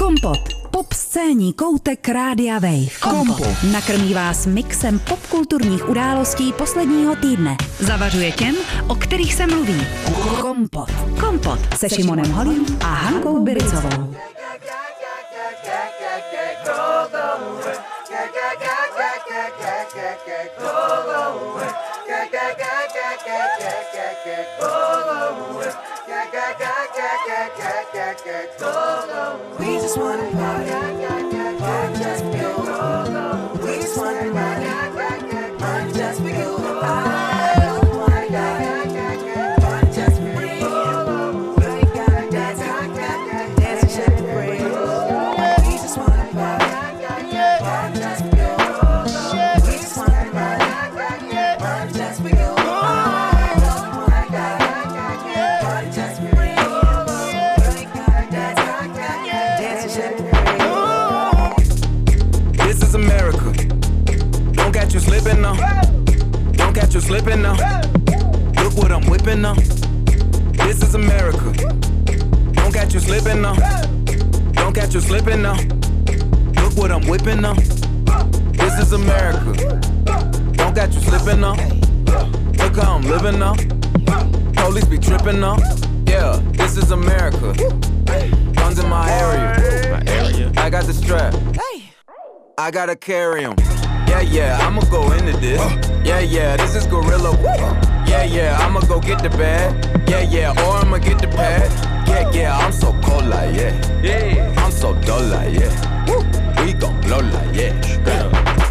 Kompot. Pop scénní koutek Rádia Wave. Kompot. Nakrmí vás mixem popkulturních událostí posledního týdne. Zavařuje těm, o kterých se mluví. Kompot. Kompot se Šimonem Holým a Hankou Biricovou. We just wanna party, just for you. We just wanna party, just for you. I don't wanna die, just for me. We gotta dance and shake the breeze. We just wanna party, just for you. We just wanna party, just for you. I don't wanna die, just for me. We gotta dance and shake the breeze. This is America. Don't catch you slipping now. Don't catch you slipping now. Look what I'm whipping now. This is America. Don't catch you slipping now. Don't catch you slipping now. Look what I'm whipping now. This is America. Don't catch you slipping now. Look how I'm living now. Police be tripping now. Yeah, this is America. Guns in my area. I got the strap. I gotta carry 'em. Yeah, I'ma go into this. Yeah, this is gorilla. Yeah, I'ma go get the bag. Yeah, or I'ma get the pad. Yeah, I'm so cold like yeah. I'm so dull like yeah. We gon' blow like yeah.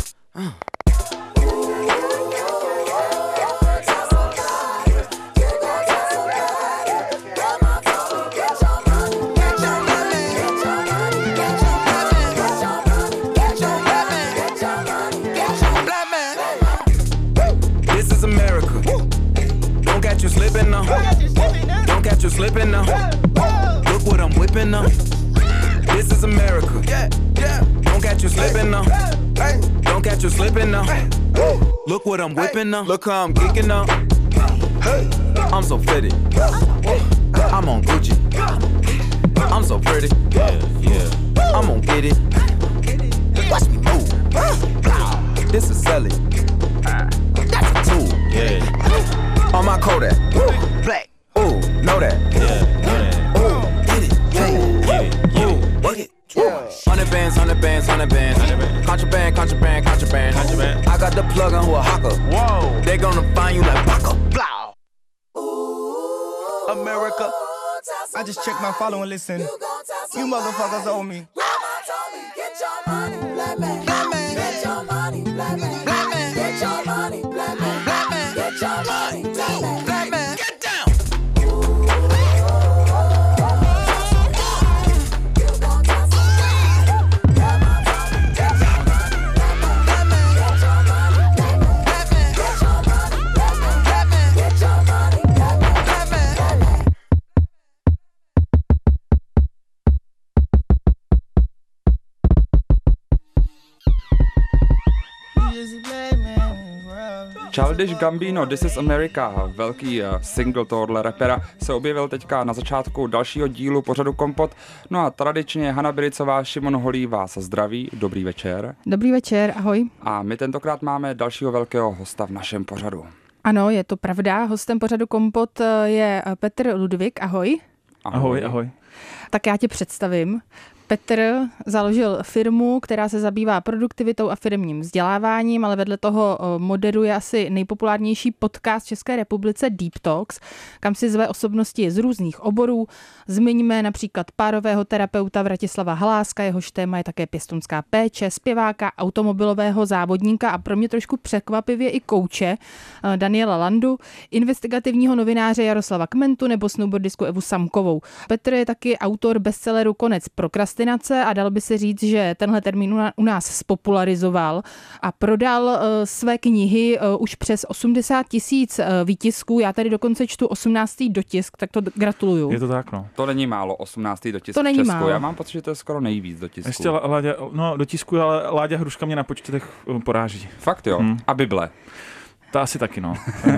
You slipping now. Don't catch you slipping now. Look what I'm whipping now. This is America. Don't catch you slipping now. Don't catch you slipping now. Look what I'm whipping now. Look how I'm geeking now. I'm so fitted. I'm on Gucci. I'm so pretty. Yeah. I'm gonna get it. Watch me move. This is Sally. That's a tool. Yeah. On my Kodak, black, ooh, know that, ooh, get it, ooh, work it, 100 bands, 100 bands, 100 bands, contraband, I got the plug on who a hawker, whoa, they gonna find you like Paco, blah, America, I just checked my follow and listen, you motherfuckers owe me. Get your money, black man, get your money, black man, get your money, black man, get your money, black man, get down. Childish Gambino, This is America, velký single tohohle rapera, se objevil teďka na začátku dalšího dílu pořadu Kompot. No a tradičně Hana Biricová, Šimon Holý vás zdraví, dobrý večer. Dobrý večer, ahoj. A my tentokrát máme dalšího velkého hosta v našem pořadu. Ano, je to pravda, hostem pořadu Kompot je Petr Ludvík, ahoj. Ahoj. Tak já tě představím. Petr založil firmu, která se zabývá produktivitou a firemním vzděláváním, ale vedle toho moderuje asi nejpopulárnější podcast v České republice Deep Talks, kam si zve osobnosti z různých oborů. Zmiňme například párového terapeuta Vratislava Haláska, jehož téma je také pěstounská péče, zpěváka, automobilového závodníka a pro mě trošku překvapivě i kouče Daniela Landu, investigativního novináře Jaroslava Kmentu nebo snowboardistku Evu Samkovou. Petr je taky autor bestselleru Konec prokrastinace a dal by se říct, že tenhle termín u nás spopularizoval a prodal své knihy už přes 80 000 výtisků. Já tady dokonce čtu 18. dotisk, tak to gratuluju. Je to tak, no. To není málo, 18. dotisk to není v Česku. Málo. Já mám pocit, že to je skoro nejvíc dotisků. Ještě dotisku, ale Láďa Hruška mě na počtech poráží. Fakt jo, a Bible. To asi taky, no.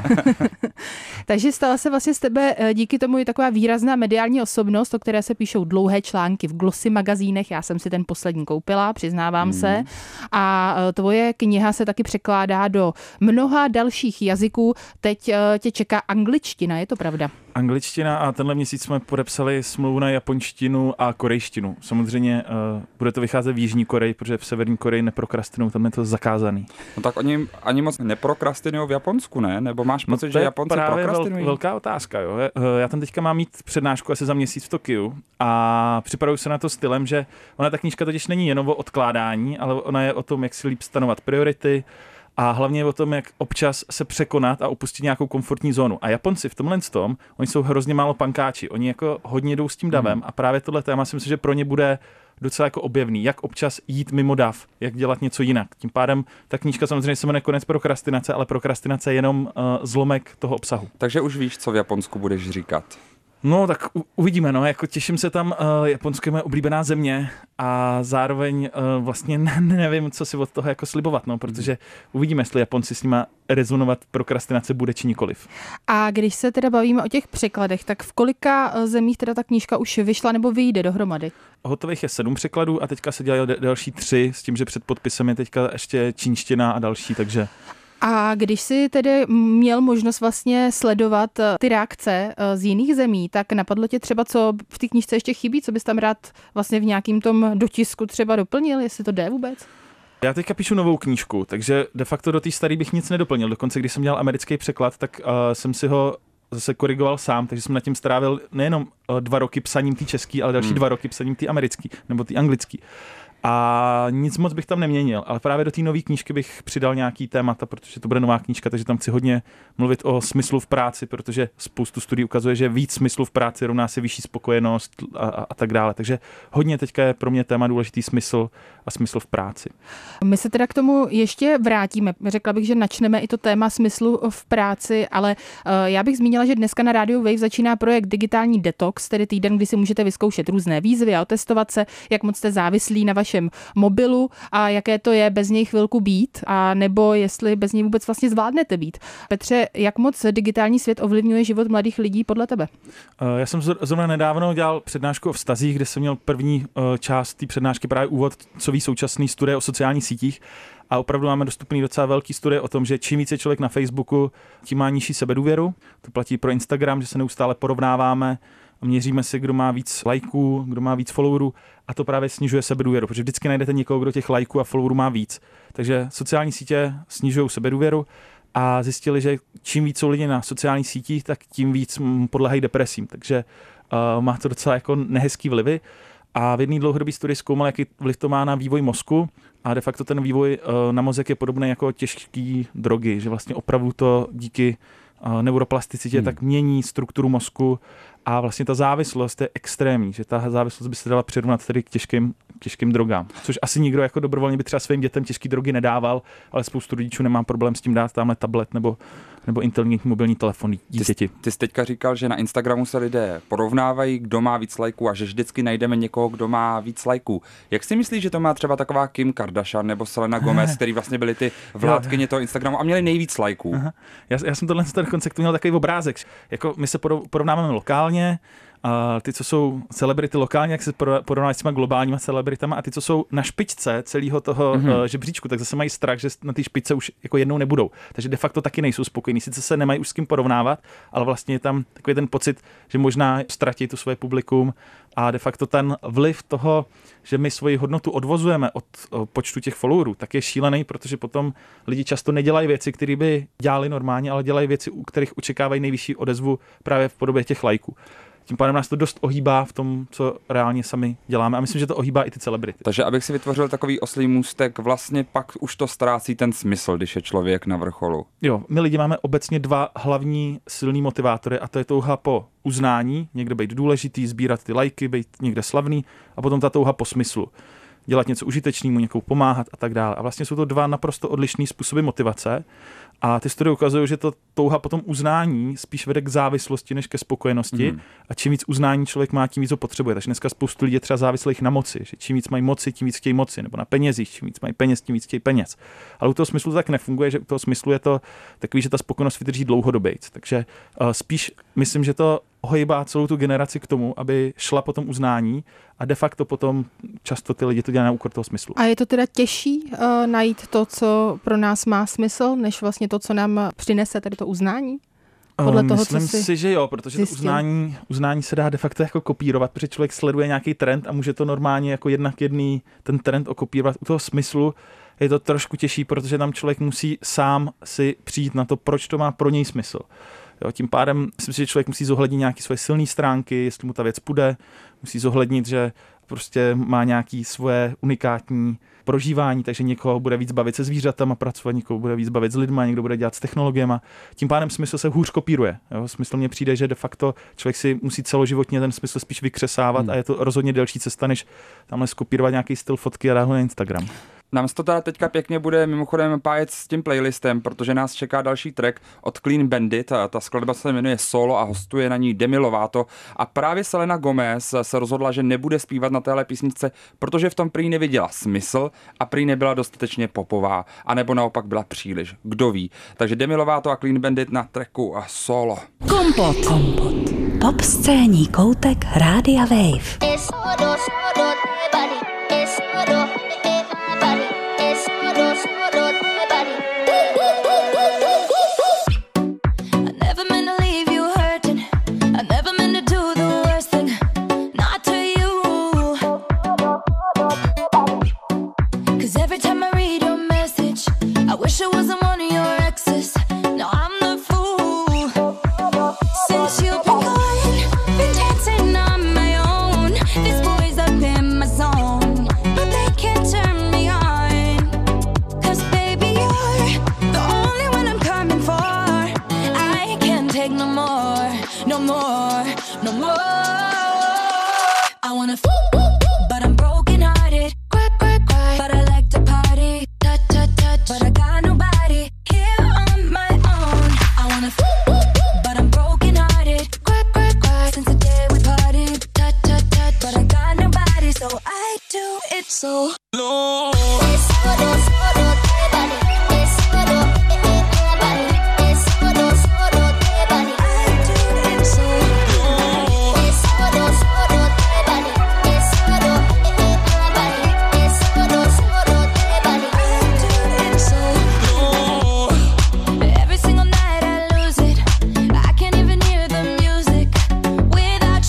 Takže stala se vlastně z tebe díky tomu i taková výrazná mediální osobnost, o které se píšou dlouhé články v glossy magazínech. Já jsem si ten poslední koupila, přiznávám se. A tvoje kniha se taky překládá do mnoha dalších jazyků. Teď tě čeká angličtina, je to pravda? Angličtina a tenhle měsíc jsme podepsali smlouvu na japonštinu a korejštinu. Samozřejmě bude to vycházet v Jižní Koreji, protože v Severní Koreji neprokrastinují, tam je to zakázaný. No tak oni ani moc neprokrastinují v Japonsku, ne? Nebo máš pocit, že Japonci prokrastinují? Velká otázka, jo. Já tam teďka mám mít přednášku asi za měsíc v Tokiu a připravuju se na to stylem, že ona ta knížka totiž není jenom o odkládání, ale ona je o tom, jak si líp stanovat priority, a hlavně o tom, jak občas se překonat a opustit nějakou komfortní zónu. A Japonci v tomhle tom, oni jsou hrozně málo pankáči. Oni jako hodně jdou s tím davem a právě tohle téma si myslím, že pro ně bude docela jako objevný, jak občas jít mimo dav, jak dělat něco jinak. Tím pádem ta knížka samozřejmě se jmenuje Konec prokrastinace, ale prokrastinace je jenom zlomek toho obsahu. Takže už víš, co v Japonsku budeš říkat. No, tak uvidíme, no, jako těším se tam, Japonsko je moje oblíbená země a zároveň vlastně nevím, co si od toho jako slibovat, no, protože uvidíme, jestli Japonci s nima rezonovat prokrastinace bude či nikoliv. A když se teda bavíme o těch překladech, tak v kolika zemích teda ta knížka už vyšla nebo vyjde dohromady? Hotových je 7 překladů a teďka se dělají další 3, s tím, že před podpisem je teďka ještě čínština a další, takže... A když jsi tedy měl možnost vlastně sledovat ty reakce z jiných zemí, tak napadlo tě třeba, co v té knížce ještě chybí, co bys tam rád vlastně v nějakým tom dotisku třeba doplnil, jestli to jde vůbec? Já teďka píšu novou knížku, takže de facto do té staré bych nic nedoplnil. Dokonce, když jsem dělal americký překlad, tak jsem si ho zase korigoval sám, takže jsem nad tím strávil nejenom 2 roky psaním té český, ale další 2 roky psaním té americký nebo té anglický. A nic moc bych tam neměnil, ale právě do té nové knížky bych přidal nějaký témata, protože to bude nová knížka, takže tam chci hodně mluvit o smyslu v práci, protože spoustu studií ukazuje, že víc smyslu v práci rovná se vyšší spokojenost a tak dále. Takže hodně teďka je pro mě téma důležitý smysl a smysl v práci. My se teda k tomu ještě vrátíme. Řekla bych, že načneme i to téma smyslu v práci, ale já bych zmínila, že dneska na Radio Wave začíná projekt Digitální detox, tedy týden, kdy si můžete vyzkoušet různé výzvy a otestovat se, jak moc jste závislí na vašem mobilu a jaké to je bez něj chvilku být, a nebo jestli bez něj vůbec vlastně zvládnete být. Petře, jak moc digitální svět ovlivňuje život mladých lidí podle tebe? Já jsem zrovna nedávno dělal přednášku o vztazích, kde jsem měl první část té přednášky právě úvod, co ví současný studie o sociálních sítích. A opravdu máme dostupný docela velký studie o tom, že čím více člověk na Facebooku, tím má nižší sebedůvěru. To platí pro Instagram, že se neustále porovnáváme, měříme si, kdo má víc lajků, kdo má víc followerů, a to právě snižuje sebedůvěru, protože vždycky najdete někoho, kdo těch lajků a followerů má víc. Takže sociální sítě snižují sebedůvěru a zjistili, že čím víc jsou lidi na sociálních sítích, tak tím víc podléhají depresím. Takže má to docela jako nehezký vlivy. A v jedné dlouhodobé studii zkoumal, jaký vliv to má na vývoj mozku, a de facto ten vývoj na mozek je podobný jako těžké drogy, že vlastně opravdu to díky neuroplasticitě tak mění strukturu mozku a vlastně ta závislost je extrémní, že ta závislost by se dala přirovnat tedy k těžkým drogám. Což asi nikdo jako dobrovolně by třeba svým dětem těžké drogy nedával, ale spoustu rodičů nemá problém s tím dát tamhle tablet nebo inteligentní mobilní telefon děti. Ty jsi teďka říkal, že na Instagramu se lidé porovnávají, kdo má víc lajků a že vždycky najdeme někoho, kdo má víc lajků. Jak si myslíš, že to má třeba taková Kim Kardashian nebo Selena Gomez, který vlastně byli ty vládkyně toho Instagramu a měli nejvíc lajků? Já jsem ten koncept měl takový obrázek. Jako my se porovnáváme lokálně, a ty, co jsou celebrity lokálně, jak se porovnávají s těma globálníma celebritama, a ty, co jsou na špičce celého toho žebříčku, tak zase mají strach, že na té špičce už jako jednou nebudou. Takže de facto taky nejsou spokojení. Sice se nemají už s kým porovnávat, ale vlastně je tam takový ten pocit, že možná ztratí to svoje publikum, a de facto ten vliv toho, že my svoji hodnotu odvozujeme od počtu těch followerů, tak je šílený, protože potom lidi často nedělají věci, které by dělali normálně, ale dělají věci, u kterých očekávají nejvyšší odezvu právě v podobě těch lajků. Tím pádem nás to dost ohýbá v tom, co reálně sami děláme, a myslím, že to ohýbá i ty celebrity. Takže abych si vytvořil takový oslý můstek, vlastně pak už to ztrácí ten smysl, když je člověk na vrcholu. Jo, my lidi máme obecně 2 hlavní silný motivátory, a to je touha po uznání, někde být důležitý, sbírat ty lajky, být někde slavný, a potom ta touha po smyslu. dělat něco užitečného, někomu pomáhat a tak dále. A vlastně jsou to dva naprosto odlišné způsoby motivace. A ty studie ukazují, že to touha potom uznání spíš vede k závislosti než ke spokojenosti. A čím víc uznání člověk má, tím víc ho potřebuje. Takže dneska spoustu lidí je třeba závislých na moci, že čím víc mají moci, tím víc chtějí moci, nebo na penězích, čím víc mají peněz, tím víc chtějí peněz. Ale u toho smyslu tak nefunguje, že u toho smyslu je to takový, že ta spokojenost vydrží dlouhodobějc. Takže spíš myslím, že to ohýbá celou tu generaci k tomu, aby šla po tom uznání a de facto potom často ty lidi to dělají na úkor toho smyslu. A je to teda těžší najít to, co pro nás má smysl, než vlastně to, co nám přinese tady to uznání? Podle toho, myslím co si, že jo, protože to uznání se dá de facto jako kopírovat, protože člověk sleduje nějaký trend a může to normálně jako jednak jedný ten trend okopírovat. U toho smyslu je to trošku těžší, protože tam člověk musí sám si přijít na to, proč to má pro něj smysl. Jo, tím pádem myslím si, že člověk musí zohlednit nějaké svoje silné stránky, jestli mu ta věc půjde, musí zohlednit, že prostě má nějaké svoje unikátní prožívání, takže někoho bude víc bavit se zvířatama pracovat, někoho bude víc bavit s lidma, někdo bude dělat s technologiemi. Tím pádem smysl se hůř kopíruje. Jo? Smysl mně přijde, že de facto člověk si musí celoživotně ten smysl spíš vykřesávat a je to rozhodně delší cesta, než tamhle skopírovat nějaký styl fotky a dát ho na Instagram. Nám to teda teďka pěkně bude mimochodem pájet s tím playlistem, protože nás čeká další track od Clean Bandit. Ta skladba se jmenuje Solo a hostuje na ní Demi Lovato. A právě Selena Gomez se rozhodla, že nebude zpívat na téhle písničce, protože v tom prý neviděla smysl a prý nebyla dostatečně popová. A nebo naopak byla příliš. Kdo ví. Takže Demi Lovato a Clean Bandit na tracku a Solo. Kompot. Pop scéní koutek Rádia Wave.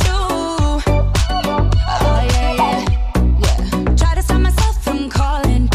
Try to stop myself from calling.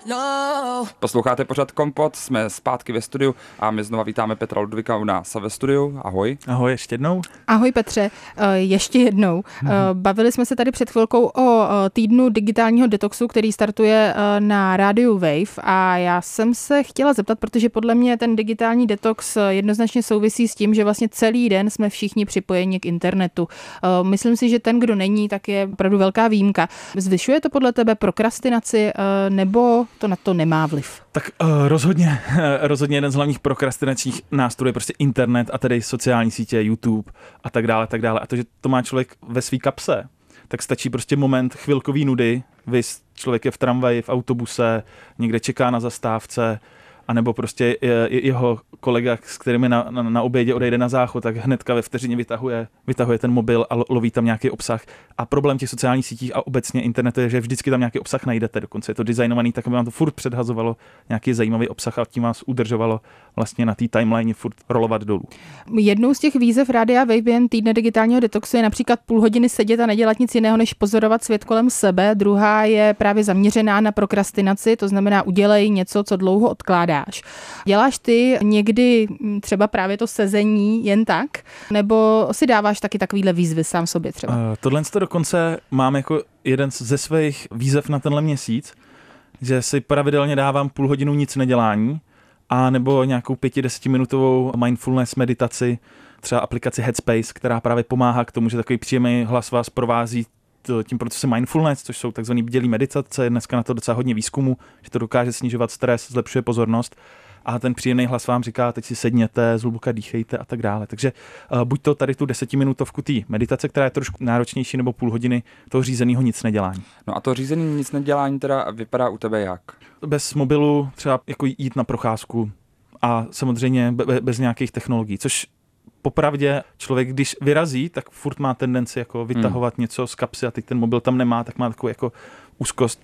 No. Posloucháte pořad Kompot, jsme zpátky ve studiu a my znova vítáme Petra Ludvíka u nás ve studiu. Ahoj. Ahoj, ještě jednou. Ahoj Petře, ještě jednou. Bavili jsme se tady před chvilkou o týdnu digitálního detoxu, který startuje na rádiu Wave a já jsem se chtěla zeptat, protože podle mě ten digitální detox jednoznačně souvisí s tím, že vlastně celý den jsme všichni připojeni k internetu. Myslím si, že ten, kdo není, tak je opravdu velká výjimka. Zvyšuje to podle tebe prokrastinaci nebo to na to nemá vliv? Tak rozhodně jeden z hlavních prokrastinačních nástrojů je prostě internet a tedy sociální sítě, YouTube a tak dále, tak dále. A to, že to má člověk ve svý kapse, tak stačí prostě moment chvilkový nudy, vys člověk je v tramvaji, v autobuse, někde čeká na zastávce, anebo prostě jeho kolega, s kterým na obědě odejde na záchod, tak hnedka ve vteřině vytahuje ten mobil a loví tam nějaký obsah. A problém těch sociálních sítích a obecně internetu je, že vždycky tam nějaký obsah najdete. Dokonce je to designovaný tak, aby vám to furt předhazovalo nějaký zajímavý obsah a tím vás udržovalo vlastně na té timeline furt rolovat dolů. Jednou z těch výzev Rádia Wave během týdne digitálního detoxu je například půl hodiny sedět a nedělat nic jiného, než pozorovat svět kolem sebe. Druhá je právě zaměřená na prokrastinaci, to znamená udělej něco, co dlouho odkládáš. Děláš ty někdy třeba právě to sezení jen tak, nebo si dáváš taky takovýhle výzvy sám sobě třeba? Tohle to dokonce mám jako jeden ze svých výzev na tenhle měsíc, že si pravidelně dávám půl hodinu nic nedělání, a nebo nějakou 5-10 minutovou mindfulness meditaci, třeba aplikaci Headspace, která právě pomáhá k tomu, že takový příjemný hlas vás provází tím procesem mindfulness, což jsou takzvaný bdělý meditace, dneska na to docela hodně výzkumu, že to dokáže snižovat stres, zlepšuje pozornost a ten příjemný hlas vám říká, teď si sedněte, zhluboka dýchejte a tak dále. Takže buď to tady tu 10minutovku té meditace, která je trošku náročnější, nebo půl hodiny toho řízeného nic nedělání. No a to řízený nic nedělání teda vypadá u tebe jak? Bez mobilu třeba jako jít na procházku a samozřejmě bez nějakých technologií, což popravdě člověk, když vyrazí, tak furt má tendenci jako vytahovat něco z kapsy a teď ten mobil tam nemá, tak má takovou jako úzkost.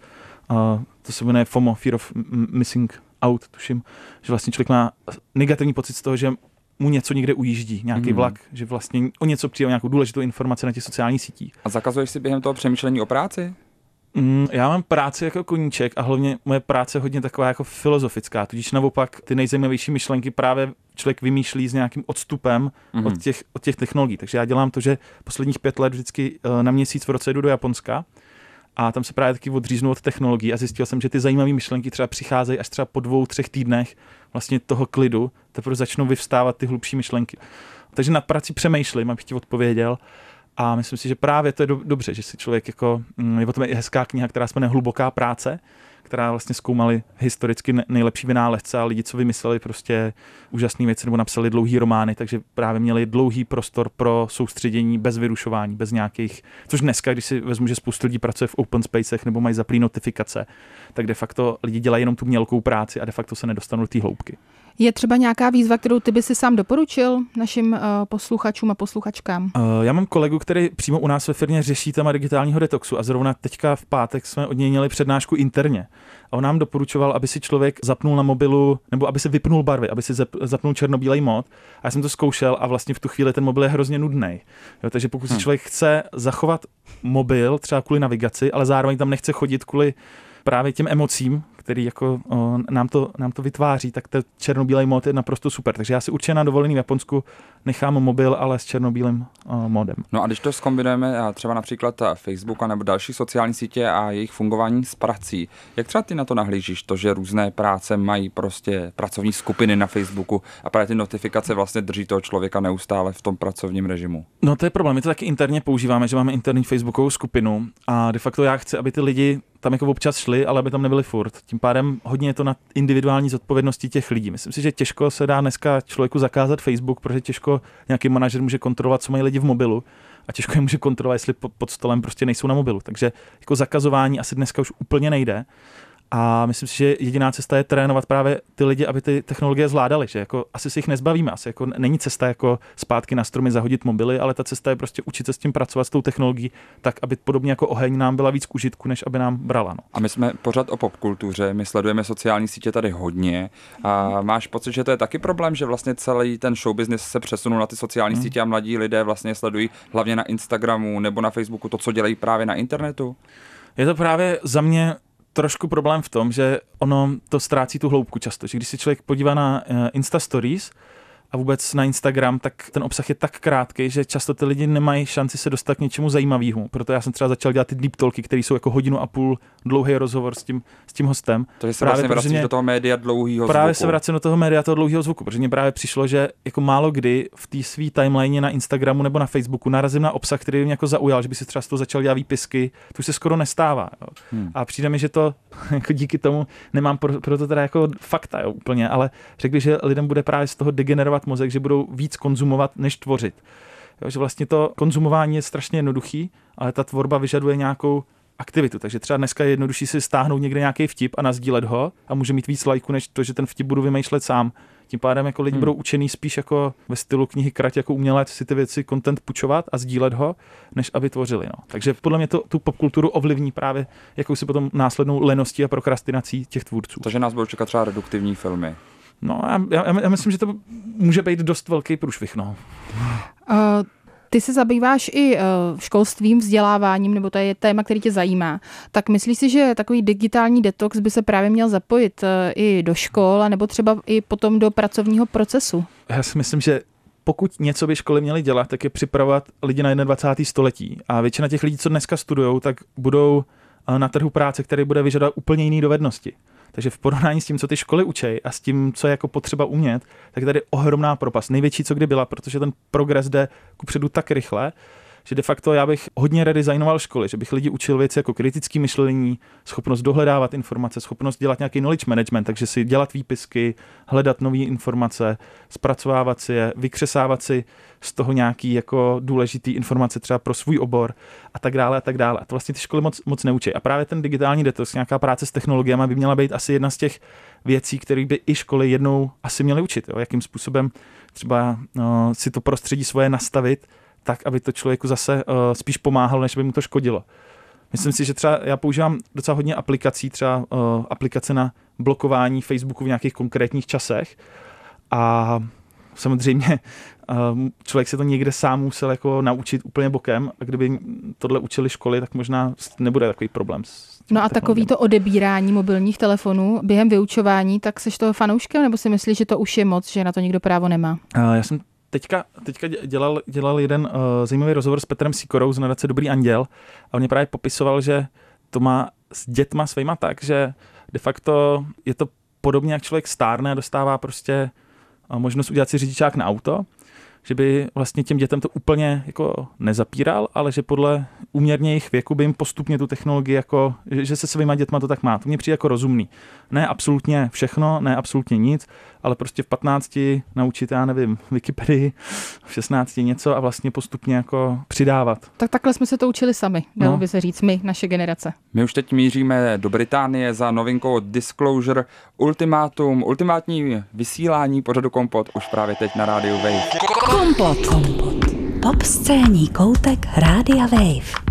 To se jmenuje FOMO, Fear of Missing Out, tuším, že vlastně člověk má negativní pocit z toho, že mu něco někde ujíždí, nějaký vlak, že vlastně o něco přijde, nějakou důležitou informaci na těch sociálních sítích. A zakazuješ si během toho přemýšlení o práci? Já mám práci jako koníček a hlavně moje práce je hodně taková jako filozofická, tudíž naopak ty nejzajímavější myšlenky právě člověk vymýšlí s nějakým odstupem od těch technologií. Takže já dělám to, že posledních 5 let vždycky na měsíc v roce jdu do Japonska a tam se právě taky odříznu od technologií a zjistil jsem, že ty zajímavé myšlenky třeba přicházejí až třeba po 2-3 týdnech vlastně toho klidu, teprve začnou vyvstávat ty hlubší myšlenky. Takže nad prací přemýšlím, abych ti odpověděl. A myslím si, že právě to je dobře, že si člověk jako, je o tom i hezká kniha, která se jmenuje Hluboká práce, která vlastně zkoumali historicky nejlepší vynálezce a lidi, co vymysleli prostě úžasné věci nebo napsali dlouhý romány, takže právě měli dlouhý prostor pro soustředění bez vyrušování, bez nějakých, což dneska, když si vezmu, že spoustu lidí pracuje v open spacech nebo mají zaplý notifikace, tak de facto lidi dělají jenom tu mělkou práci a de facto se nedostanou do té hloubky. Je třeba nějaká výzva, kterou ty by si sám doporučil našim posluchačům a posluchačkám? Já mám kolegu, který přímo u nás ve firmě řeší téma digitálního detoxu a zrovna teďka v pátek jsme od něj měli přednášku interně. A on nám doporučoval, aby si člověk zapnul na mobilu, nebo aby si vypnul barvy, aby si zapnul černobílej mod. A já jsem to zkoušel a vlastně v tu chvíli ten mobil je hrozně nudný. Takže pokud si člověk chce zachovat mobil, třeba kvůli navigaci, ale zároveň tam nechce chodit kvůli právě těm emocím, který jako nám to vytváří, tak ten černobílej mod je naprosto super. Takže já si určitě na dovolený v Japonsku nechám mobil, ale s černobílým modem. No a když to zkombinujeme třeba například Facebook nebo další sociální sítě a jejich fungování s prací, jak třeba ty na to nahlížíš, to, že různé práce mají prostě pracovní skupiny na Facebooku a právě ty notifikace vlastně drží toho člověka neustále v tom pracovním režimu? No to je problém, my to taky interně používáme, že máme interní Facebookovou skupinu a de facto já chci, aby ty lidi tam jako občas šli, ale aby tam nebyli furt. Tím pádem hodně je to na individuální zodpovědnosti těch lidí. Myslím si, že těžko se dá dneska člověku zakázat Facebook, protože těžko nějaký manažer může kontrolovat, co mají lidi v mobilu a těžko je může kontrolovat, jestli pod stolem prostě nejsou na mobilu. Takže jako zakazování asi dneska už úplně nejde. A myslím si, že jediná cesta je trénovat právě ty lidi, aby ty technologie zvládali, že jako asi si jich nezbavíme, asi jako není cesta jako zpátky na stromy zahodit mobily, ale ta cesta je prostě učit se s tím pracovat s tou technologií, tak aby podobně jako oheň nám byla víc k užitku, než aby nám brala. No. A my jsme pořád o popkultuře, my sledujeme sociální sítě tady hodně. A máš pocit, že to je taky problém, že vlastně celý ten show business se přesunul na ty sociální sítě a mladí lidé vlastně sledují hlavně na Instagramu nebo na Facebooku to, co dělají právě na internetu? Je to právě za mě trošku problém v tom, že ono to ztrácí tu hloubku často, že když se člověk podívá na Insta Stories a vůbec na Instagram, tak ten obsah je tak krátký, že často ty lidi nemají šanci se dostat k něčemu zajímavému. Proto já jsem třeba začal dělat ty deep talky, které jsou jako 1,5 hodiny dlouhý rozhovor s tím hostem. Takže se vlastně vracíš do toho média dlouhýho zvuku. Právě se vracím do toho média toho dlouhého zvuku, protože mě právě přišlo, že jako málo kdy v té své timeline na Instagramu nebo na Facebooku narazím na obsah, který mě jako zaujal, že by si třeba z toho začal dělat výpisky. To už se skoro nestává. Jo. A přijde mi, že to jako díky tomu nemám proto teda jako fakta, jo, úplně, ale řekl bych, že lidem bude právě z toho degenerovat mozek, že budou víc konzumovat, než tvořit. Jo, že vlastně to konzumování je strašně jednoduchý, ale ta tvorba vyžaduje nějakou aktivitu. Takže třeba dneska je jednodušší si stáhnout někde nějaký vtip a nasdílet ho a může mít víc lajků, než to, že ten vtip budu vymýšlet sám. Tím pádem jako lidi budou učený spíš jako ve stylu knihy Krať jako umělec si ty věci, content půjčovat a sdílet ho, než aby tvořili. No. Takže podle mě to tu popkulturu ovlivní právě jakousi potom následnou leností a prokrastinací těch tvůrců. Takže nás budou čekat třeba reduktivní filmy. No, já myslím, že to může být dost velký průšvih, no. Ty se zabýváš i školstvím, vzděláváním, nebo to je téma, který tě zajímá. Tak myslíš si, že takový digitální detox by se právě měl zapojit i do škol, nebo třeba i potom do pracovního procesu? Já si myslím, že pokud něco by školy měly dělat, tak je připravovat lidi na 21. století. A většina těch lidí, co dneska studujou, tak budou na trhu práce, který bude vyžadovat úplně jiné dovednosti. Takže v porovnání s tím, co ty školy učí a s tím, co je jako potřeba umět, tak tady je ohromná propast. Největší, co kdy byla, protože ten progres jde kupředu tak rychle, že de facto já bych hodně redesignoval školy, že bych lidi učil věci jako kritické myšlení, schopnost dohledávat informace, schopnost dělat nějaký knowledge management, takže si dělat výpisky, hledat nové informace, zpracovávat si je, vykřesávat si z toho nějaký jako důležitý informace třeba pro svůj obor a tak dále a tak dále. A to vlastně ty školy moc neučí. A právě ten digitální detox, nějaká práce s technologiemi by měla být asi jedna z těch věcí, které by i školy jednou asi měly učit. Jo? Jakým způsobem třeba si to prostředí svoje nastavit, tak, aby to člověku zase spíš pomáhalo, než by mu to škodilo. Myslím si, že třeba já používám docela hodně aplikací, třeba aplikace na blokování Facebooku v nějakých konkrétních časech a samozřejmě člověk se to někde sám musel jako naučit úplně bokem a kdyby tohle učili školy, tak možná nebude takový problém. No a takový to odebírání mobilních telefonů během vyučování, tak seš toho fanouškem, nebo si myslíš, že to už je moc, že na to nikdo právo nemá? Já jsem teďka dělal jeden zajímavý rozhovor s Petrem Sikorou z nadace Dobrý anděl a on mě právě popisoval, že to má s dětma svýma tak, že de facto je to podobně, jak člověk stárne a dostává prostě možnost udělat si řidičák na auto, že by vlastně těm dětem to úplně jako nezapíral, ale že podle úměrně jejich věku by jim postupně tu technologii jako, že se svýma dětma to tak má. To mě přijde jako rozumný. Ne absolutně všechno, ne absolutně nic, ale prostě v 15 naučit, já nevím, Wikipedii, v 16 něco a vlastně postupně jako přidávat. Tak takhle jsme se to učili sami, dalo by se říct, my, naše generace. My už teď míříme do Británie za novinkou od Disclosure Ultimátum, ultimátní vysílání pořadu Kompot už právě teď na rádiu Wave. Kompot. Pop scéní koutek Rádia Wave.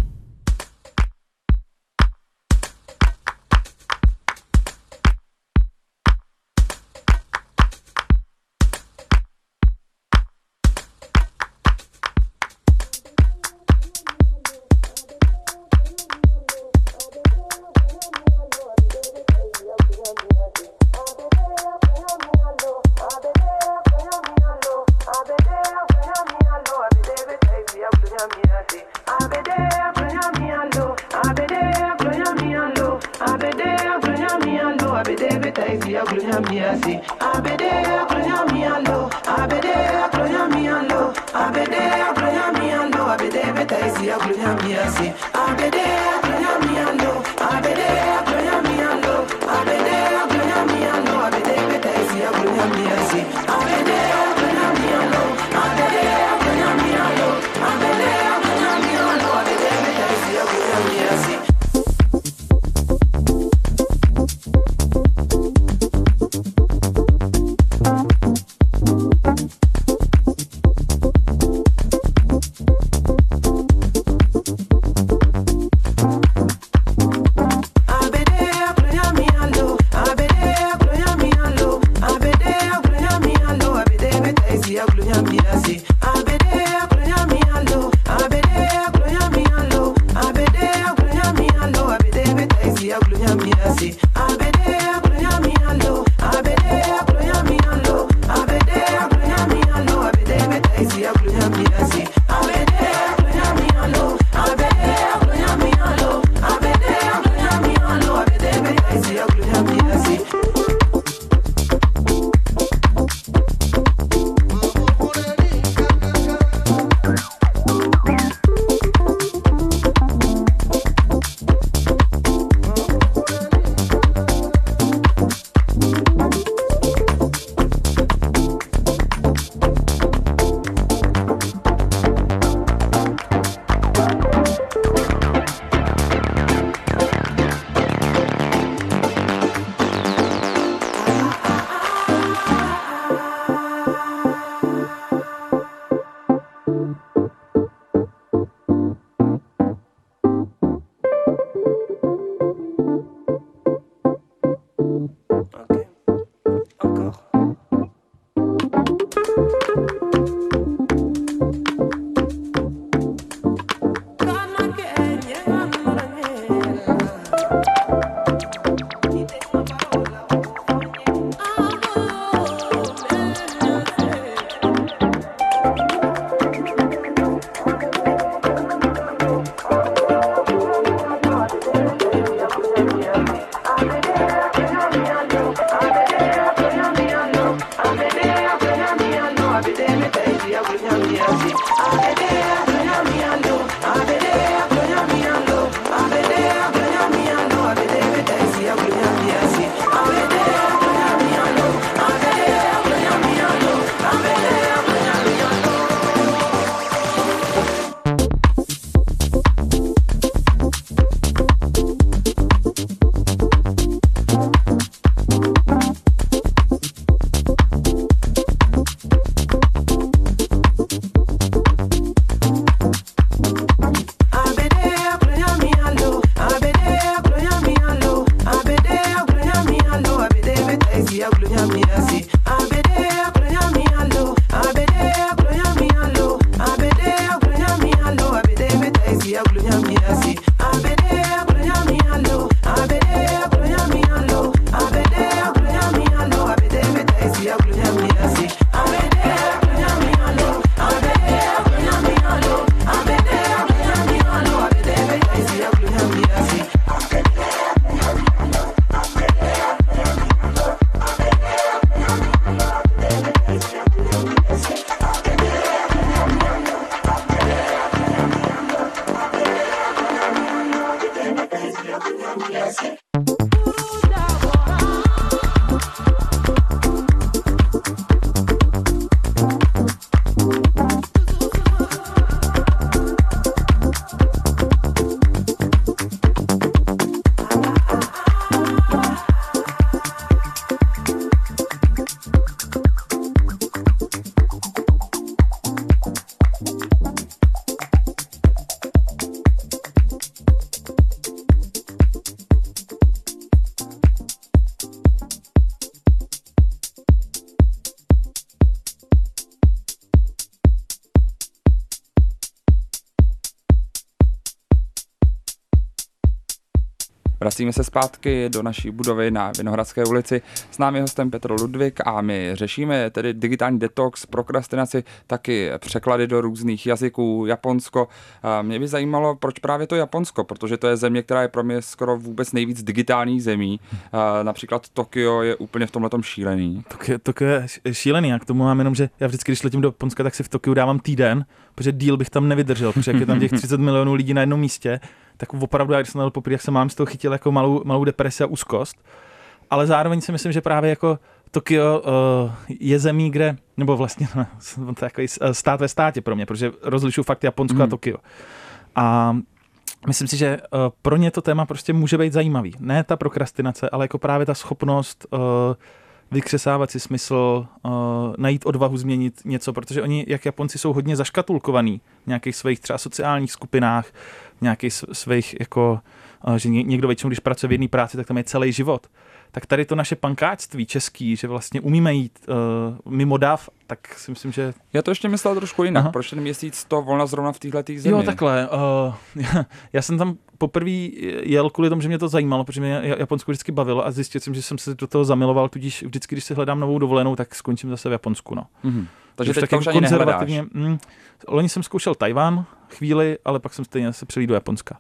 Vracíme se zpátky do naší budovy na Vinohradské ulici. S námi hostem Petr Ludvík a my řešíme tedy digitální detox, prokrastinaci, taky překlady do různých jazyků, Japonsko. Mě by zajímalo, proč právě to Japonsko, protože to je země, která je pro mě skoro vůbec nejvíc digitální zemí. Například Tokio je úplně v tomhletom šílený. Tokio je šílený, já k tomu mám jenom, že já vždycky, když letím do Japonska, tak si v Tokiu dávám týden, protože díl bych tam nevydržel, protože jak je tam těch 30 milionů lidí na jednom místě, tak opravdu, já když jsem poprvé, jak jsem mám z toho chytil jako malou depresi a úzkost. Ale zároveň si myslím, že právě jako Tokio je zemí, kde, nebo vlastně takový stát ve státě pro mě, protože rozlišuju fakt Japonsko a Tokio. A myslím si, že pro ně to téma prostě může být zajímavý. Ne ta prokrastinace, ale jako právě ta schopnost vykřesávat si smysl, najít odvahu změnit něco, protože oni, jak Japonci, jsou hodně zaškatulkovaný v nějakých svých třeba sociálních skupinách, v nějakých svých, jako, že někdo většinou, když pracuje v jedné práci, tak tam je celý život. Tak tady to naše pankáčství český, že vlastně umíme jít mimo dav, tak si myslím, že... Já to ještě myslel trošku jinak. Aha. Proč ten měsíc to volna zrovna v téhletý zemi? Jo, takhle. Já jsem tam poprvé jel kvůli tomu, že mě to zajímalo, protože mě Japonsko vždycky bavilo a zjistil jsem, že jsem se do toho zamiloval, tudíž vždycky, když si hledám novou dovolenou, tak skončím zase v Japonsku. No. Mm-hmm. Takže teď už ani nehledáš. Loni jsem zkoušel Tajván chvíli, ale pak jsem stejně se přelídl do Japonska.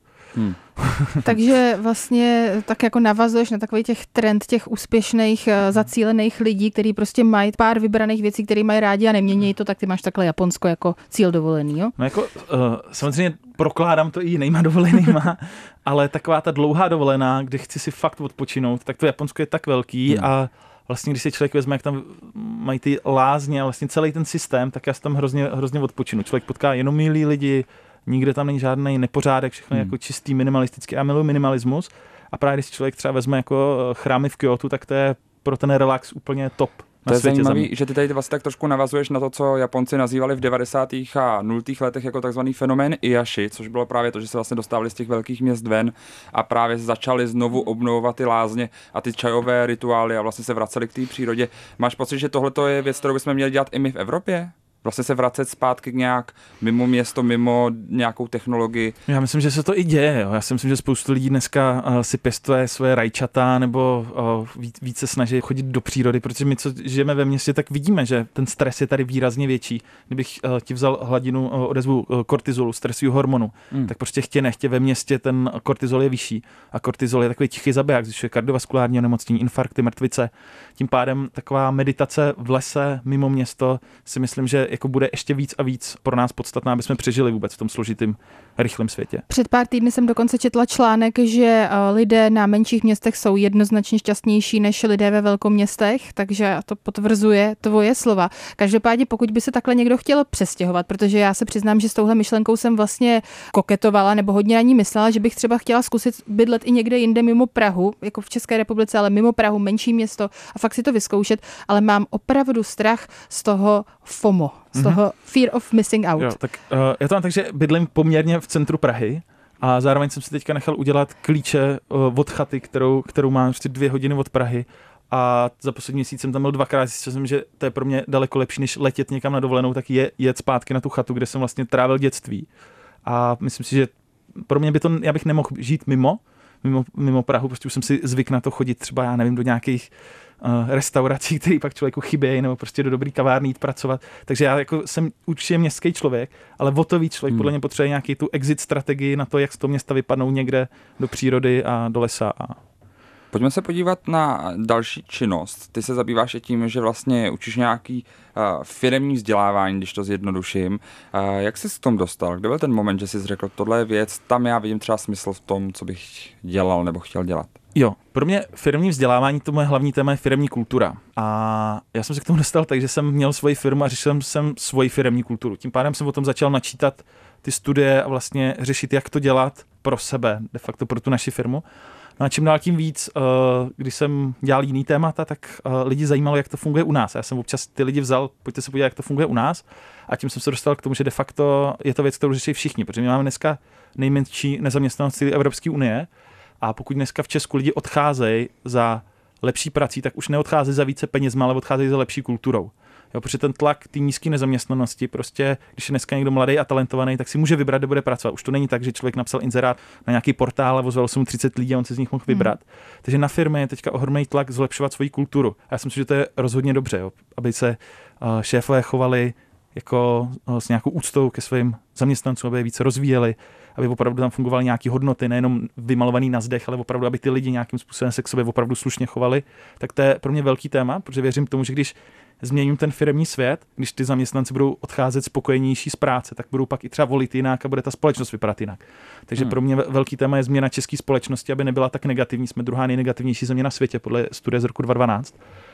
Takže vlastně tak jako navazuješ na takový těch trend těch úspěšných, zacílených lidí, kteří prostě mají pár vybraných věcí, které mají rádi a nemění to, tak ty máš takhle Japonsko jako cíl dovolený, jo? No jako samozřejmě prokládám to i jinýma dovolenýma, ale taková ta dlouhá dovolená, kdy chci si fakt odpočinout, tak to Japonsko je tak velký a vlastně, když si člověk vezme, jak tam mají ty lázně a vlastně celý ten systém, tak já si tam hrozně odpočinu. Člověk potká jenom milí lidi, nikde tam není žádný nepořádek, všechno je jako čistý, minimalistický. Já miluji minimalismus a právě když člověk třeba vezme jako chrámy v Kyotu, tak to je pro ten relax úplně top. To je zajímavý, že ty tady vlastně tak trošku navazuješ na to, co Japonci nazývali v 90. a 0. letech jako takzvaný fenomén Iyashi, což bylo právě to, že se vlastně dostávali z těch velkých měst ven a právě začali znovu obnovovat ty lázně a ty čajové rituály a vlastně se vraceli k té přírodě. Máš pocit, že tohle je věc, kterou bychom měli dělat i my v Evropě? Vlastně se vracet zpátky k nějak mimo město, mimo nějakou technologii. Já myslím, že se to i děje. Jo. Já si myslím, že spoustu lidí dneska si pěstuje svoje rajčata nebo více snaží chodit do přírody, protože my, co žijeme ve městě, tak vidíme, že ten stres je tady výrazně větší. Kdybych ti vzal hladinu odezvu kortizolu, stresového hormonu, tak prostě chtě nechtě ve městě ten kortizol je vyšší. A kortizol je takový tichý zabiják, zvyšuje kardiovaskulární onemocnění, infarkty, mrtvice. Tím pádem taková meditace v lese mimo město si myslím, že jako bude ještě víc a víc pro nás podstatná, aby jsme přežili vůbec v tom složitým, rychlém světě. Před pár týdny jsem dokonce četla článek, že lidé na menších městech jsou jednoznačně šťastnější než lidé ve velkoměstech, takže to potvrzuje tvoje slova. Každopádně, pokud by se takhle někdo chtěl přestěhovat, protože já se přiznám, že s touhle myšlenkou jsem vlastně koketovala nebo hodně na ní myslela, že bych třeba chtěla zkusit bydlet i někde jinde mimo Prahu, jako v České republice, ale mimo Prahu, menší město a fakt si to vyzkoušet, ale mám opravdu strach z toho FOMO, z toho fear of missing out. Jo, tak já to mám tak, že bydlím poměrně v centru Prahy a zároveň jsem si teďka nechal udělat klíče od chaty, kterou mám prostě 2 hodiny od Prahy a za poslední měsíc jsem tam byl 2krát, zjistil jsem, že to je pro mě daleko lepší, než letět někam na dovolenou, tak jet zpátky na tu chatu, kde jsem vlastně trávil dětství. A myslím si, že pro mě já bych nemohl žít mimo Prahu, prostě už jsem si zvyk na to chodit třeba, já nevím, do nějakých restaurací, který pak člověku chybějí, nebo prostě do dobrý kavárny jít pracovat. Takže já jako jsem určitě městský člověk, ale o to víc člověk podle mě potřebuje nějaký tu exit strategii na to, jak z toho města vypadnou někde do přírody a do lesa. Pojďme se podívat na další činnost. Ty se zabýváš i tím, že vlastně učíš nějaký firemní vzdělávání, když to zjednoduším. Jak jsi s tom dostal? Kde byl ten moment, že jsi řekl, tohle je věc, tam já vidím třeba smysl v tom, co bych dělal nebo chtěl dělat? Jo, pro mě firemní vzdělávání, to moje hlavní téma je firemní kultura. A já jsem se k tomu dostal tak, že jsem měl svoji firmu a řešil jsem svoji firemní kulturu. Tím pádem jsem o tom začal načítat ty studie a vlastně řešit, jak to dělat pro sebe, de facto pro tu naši firmu. No a čím dál tím víc, když jsem dělal jiný témata, tak lidi zajímalo, jak to funguje u nás. Já jsem občas ty lidi vzal, pojďte se podívat, jak to funguje u nás. A tím jsem se dostal k tomu, že de facto je to věc, kterou řeší všichni, protože my máme dneska nejmenší nezaměstnanost Evropské unie. A pokud dneska v Česku lidi odcházejí za lepší prací, tak už neodcházejí za více peněz, ale odcházejí za lepší kulturou. Jo, protože ten tlak té nízké nezaměstnanosti, prostě, když je dneska někdo mladý a talentovaný, tak si může vybrat, kde bude pracovat. Už to není tak, že člověk napsal inzerát na nějaký portál a ozval se mu 30 lidí a on se z nich mohl vybrat. Takže na firmě je teďka ohromný tlak zlepšovat svoji kulturu. A já si myslím, že to je rozhodně dobře, jo, aby se šéfové chovali jako s nějakou úctou ke svým zaměstnancům, aby je více rozvíjeli, aby opravdu tam fungovaly nějaké hodnoty, nejenom vymalovaný na zdech, ale opravdu, aby ty lidi nějakým způsobem se k sobě opravdu slušně chovali. Tak to je pro mě velký téma, protože věřím tomu, že když změním ten firemní svět, když ty zaměstnanci budou odcházet spokojenější z práce, tak budou pak i třeba volit jinak a bude ta společnost vypadat jinak. Takže pro mě velký téma je změna české společnosti, aby nebyla tak negativní. Jsme druhá nejnegativnější země na světě podle studie z roku 2012.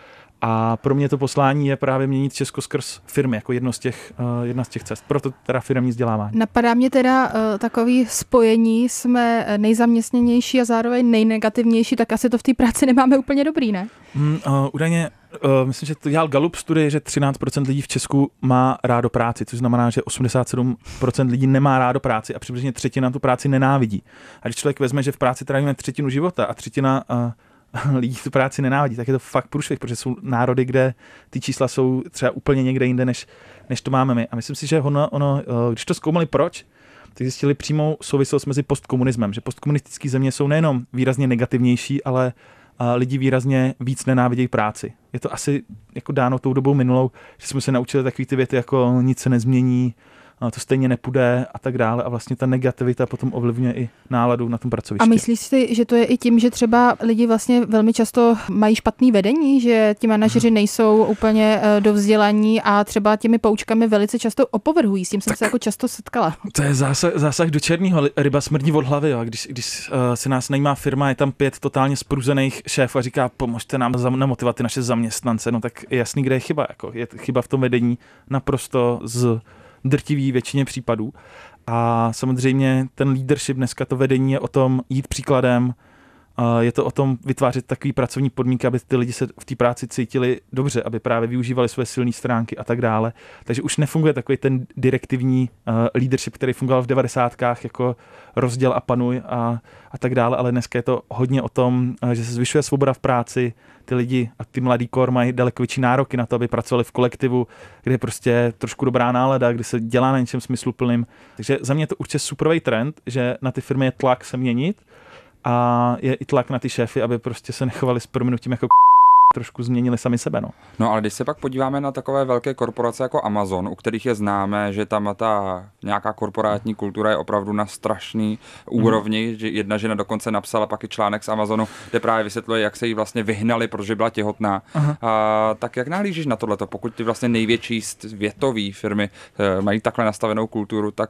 A pro mě to poslání je právě měnit Česko skrz firmy, jako jedna z těch cest. Proto teda firemní vzdělávání. Napadá mě teda takový spojení, jsme nejzaměstněnější a zároveň nejnegativnější, tak asi to v té práci nemáme úplně dobrý, ne? Údajně, myslím, že to dělal Gallup studie, že 13% lidí v Česku má rádo práci, což znamená, že 87% lidí nemá rádo práci a přibližně třetina tu práci nenávidí. A když člověk vezme, že v práci trávíme třetinu života a třetina lidí tu práci nenávidí, tak je to fakt průšvih, protože jsou národy, kde ty čísla jsou třeba úplně někde jinde, než to máme my. A myslím si, že ono, když to zkoumali proč, tak zjistili přímou souvislost mezi postkomunismem, že postkomunistické země jsou nejenom výrazně negativnější, ale lidi výrazně víc nenávidějí práci. Je to asi jako dáno tou dobou minulou, že jsme se naučili takový ty věty jako nic se nezmění, to stejně nepůjde a tak dále a vlastně ta negativita potom ovlivňuje i náladu na tom pracovišti. A myslíš si, že to je i tím, že třeba lidi vlastně velmi často mají špatný vedení, že ti manažeři nejsou úplně dovzdělaní a třeba těmi poučkami velice často opovrhují, s tím jsem se jako často setkala. To je zásah do černého, ryba smrdí od hlavy, jo. Když se nás najímá firma, je tam 5 totálně spruzených šéfů a říká, pomožte nám namotivovat ty naše zaměstnance, no tak je jasný, kde je chyba, jako je chyba v tom vedení naprosto z drtivý většině případů. A samozřejmě ten leadership dneska, to vedení je o tom jít příkladem, je to o tom vytvářet takový pracovní podmínky, aby ty lidi se v té práci cítili dobře, aby právě využívali své silné stránky a tak dále. Takže už nefunguje takový ten direktivní leadership, který fungoval v 90kách jako rozděl a panuj a tak dále, ale dneska je to hodně o tom, že se zvyšuje svoboda v práci, ty lidi a ty mladý kor mají daleko větší nároky na to, aby pracovali v kolektivu, kde je prostě trošku dobrá nálada, kde se dělá na něčem smysluplným. Takže za mě je to určitě superový trend, že na ty firmy je tlak se měnit a je i tlak na ty šéfy, aby prostě se nechovali s prominutím jako trošku změnili sami sebe. No ale když se pak podíváme na takové velké korporace jako Amazon, u kterých je známé, že tam ta nějaká korporátní kultura je opravdu na strašný úrovni, že jedna žena dokonce napsala pak i článek z Amazonu, kde právě vysvětluje, jak se jí vlastně vyhnali, protože byla těhotná. Tak jak nahlížíš na tohleto, pokud ty vlastně největší světové firmy mají takhle nastavenou kulturu, tak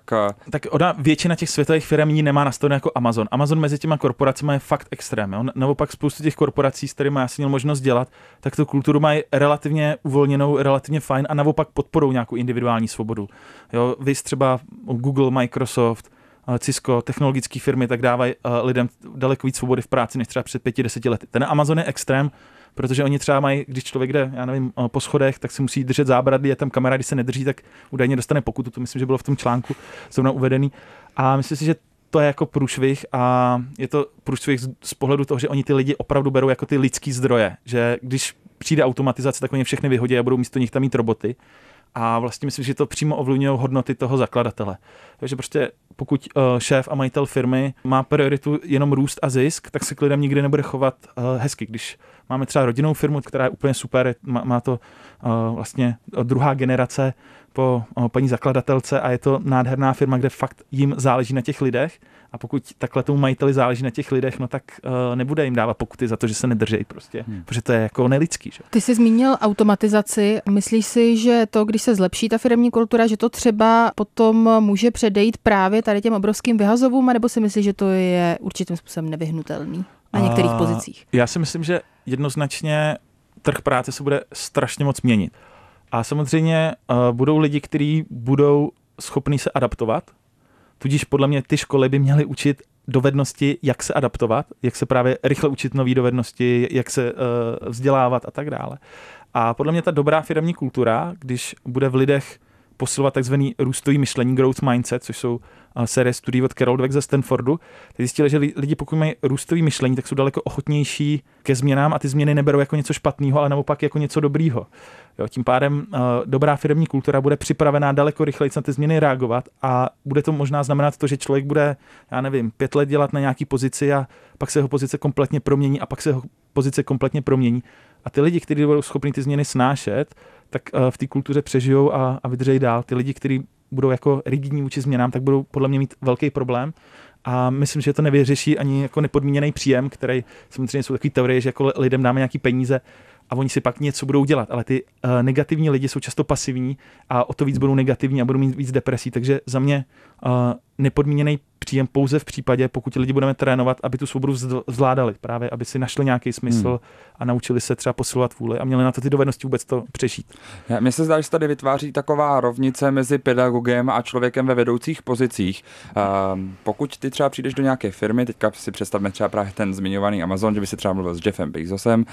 většina těch světových firm ji nemá nastavenou jako Amazon. Amazon mezi těma korporacemi je fakt extrém. Jo? Naopak spoustu těch korporací, s kterými já jsem měl možnost dělat, tak tu kulturu mají relativně uvolněnou, relativně fajn a naopak podporou nějakou individuální svobodu. Jo, vys třeba Google, Microsoft, Cisco, technologické firmy, tak dávají lidem daleko víc svobody v práci než třeba před 5-10 lety. Ten Amazon je extrém, protože oni třeba mají, když člověk jde, já nevím, po schodech, tak si musí držet zábradlí, je tam kamera, když se nedrží, tak údajně dostane pokutu, to myslím, že bylo v tom článku zrovna uvedený. A myslím si, že to je jako průšvih a je to průšvih z pohledu toho, že oni ty lidi opravdu berou jako ty lidský zdroje, že když přijde automatizace, tak oni všechny vyhodí a budou místo nich tam mít roboty. A vlastně myslím, že to přímo ovlivňují hodnoty toho zakladatele. Takže prostě pokud šéf a majitel firmy má prioritu jenom růst a zisk, tak se k lidem nikdy nebude chovat hezky. Když máme třeba rodinnou firmu, která je úplně super, má to vlastně druhá generace po paní zakladatelce a je to nádherná firma, kde fakt jim záleží na těch lidech a pokud takhle tomu majiteli záleží na těch lidech, no tak nebude jim dávat pokuty za to, že se nedržejí prostě, protože to je jako nelidský. Že? Ty jsi zmínil automatizaci. Myslíš si, že to, když se zlepší ta firemní kultura, že to třeba potom může předejít právě tady těm obrovským vyhazovům, nebo si myslíš, že to je určitým způsobem nevyhnutelný na některých pozicích? Já si myslím, že jednoznačně trh práce se bude strašně moc měnit. A samozřejmě budou lidi, kteří budou schopní se adaptovat, tudíž podle mě ty školy by měly učit dovednosti, jak se adaptovat, jak se právě rychle učit nové dovednosti, jak se vzdělávat a tak dále. A podle mě ta dobrá firemní kultura, když bude v lidech posilovat takzvaný růstový myšlení, growth mindset, což jsou série studií od Carol Dweck ze Stanfordu, tak zjistili, že lidi, pokud mají růstový myšlení, tak jsou daleko ochotnější ke změnám a ty změny neberou jako něco špatného, ale naopak jako něco dobrýho. Jo, tím pádem dobrá firemní kultura bude připravená daleko rychleji na ty změny reagovat a bude to možná znamenat to, že člověk bude, 5 let dělat na nějaký pozici a pak se jeho pozice kompletně promění a pak se jeho pozice kompletně promění. A ty lidi, kteří budou schopni ty změny snášet, tak v té kultuře přežijou a vydrží dál. Ty lidi, kteří budou jako rigidní vůči změnám, tak budou podle mě mít velký problém. A myslím, že to nevyřeší ani jako nepodmíněný příjem, který samozřejmě jsou takové teorie, že jako lidem dáme nějaký peníze a oni si pak něco budou dělat. Ale ty negativní lidi jsou často pasivní a o to víc budou negativní a budou mít víc depresí. Takže za mě nepodmíněný příjem pouze v případě, pokud lidi budeme trénovat, aby tu svobodu zvládali, právě aby si našli nějaký smysl a naučili se třeba posilovat vůli a měli na to ty dovednosti vůbec to přežít. Mně se zdá, že se tady vytváří taková rovnice mezi pedagogem a člověkem ve vedoucích pozicích. Pokud ty třeba přijdeš do nějaké firmy, teďka si představme třeba právě ten zmiňovaný Amazon, že by si třeba mluvil s Jeffem Bezosem,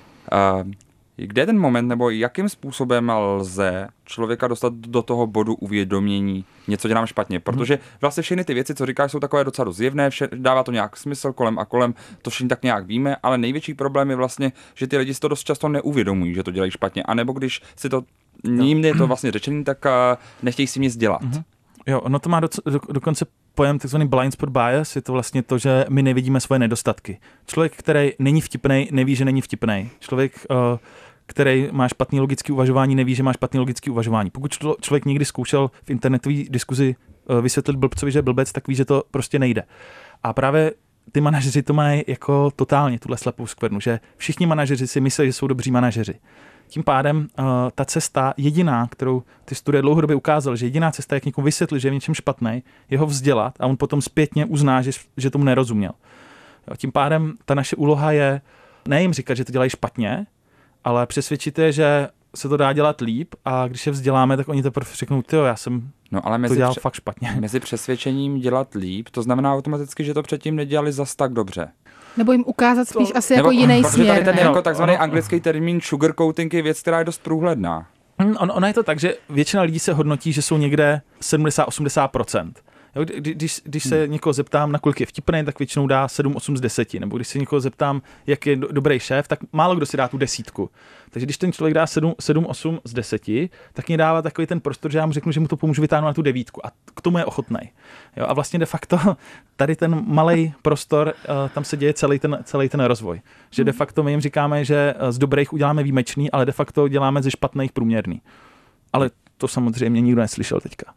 kde je ten moment, nebo jakým způsobem lze člověka dostat do toho bodu uvědomění, něco dělám špatně, protože vlastně všechny ty věci, co říkáš, jsou takové docela zjevné, dává to nějak smysl kolem a kolem, to všichni tak nějak víme, ale největší problém je vlastně, že ty lidi si to dost často neuvědomují, že to dělají špatně, anebo když si to ním je to vlastně řečený, tak nechtějí si nic dělat. Jo, ono to má dokonce pojem takzvaný blind spot bias, je to vlastně to, že my nevidíme svoje nedostatky. Člověk, který není vtipnej, neví, že není vtipnej. Člověk, který má špatný logický uvažování, neví, že má špatný logický uvažování. Pokud člověk někdy zkoušel v internetové diskuzi vysvětlit blbcovi, že je blbec, tak ví, že to prostě nejde. A právě ty manažeři to mají jako totálně tuhle slepou skvrnu, že všichni manažeři si myslí, že jsou dobří manažeři. Tím pádem ta cesta jediná, kterou ty studie dlouhodobě ukázaly, že jediná cesta, jak někomu vysvětlit, že je v něčem špatný, je ho vzdělat a on potom zpětně uzná, že tomu nerozuměl. Jo, tím pádem ta naše úloha je ne jim říkat, že to dělají špatně, ale přesvědčit je, že se to dá dělat líp a když je vzděláme, tak oni teprve řeknou, tyjo, já jsem to dělal fakt špatně. Mezi přesvědčením dělat líp, to znamená automaticky, že to předtím nedělali zas tak dobře. Nebo jim ukázat spíš asi jako jiný směr. Protože tady ten jako takzvaný anglický termín sugarcoating je věc, která je dost průhledná. Ona je to tak, že většina lidí se hodnotí, že jsou někde 70-80%. Když se někoho zeptám, na kolik je vtipný, tak většinou dá 7-8 z 10. Nebo když se někoho zeptám, jak je dobrý šéf, tak málo kdo si dá tu 10. Takže když ten člověk dá 7-8 z 10, tak mě dává takový ten prostor, že já mu řeknu, že mu to pomůžu vytáhnout na tu 9. A k tomu je ochotnej. Jo, a vlastně de facto tady ten malej prostor, tam se děje celý ten rozvoj. Že de facto my jim říkáme, že z dobrých uděláme výjimečný, ale de facto děláme ze špatných průměrný. Ale to samozřejmě nikdo neslyšel teďka.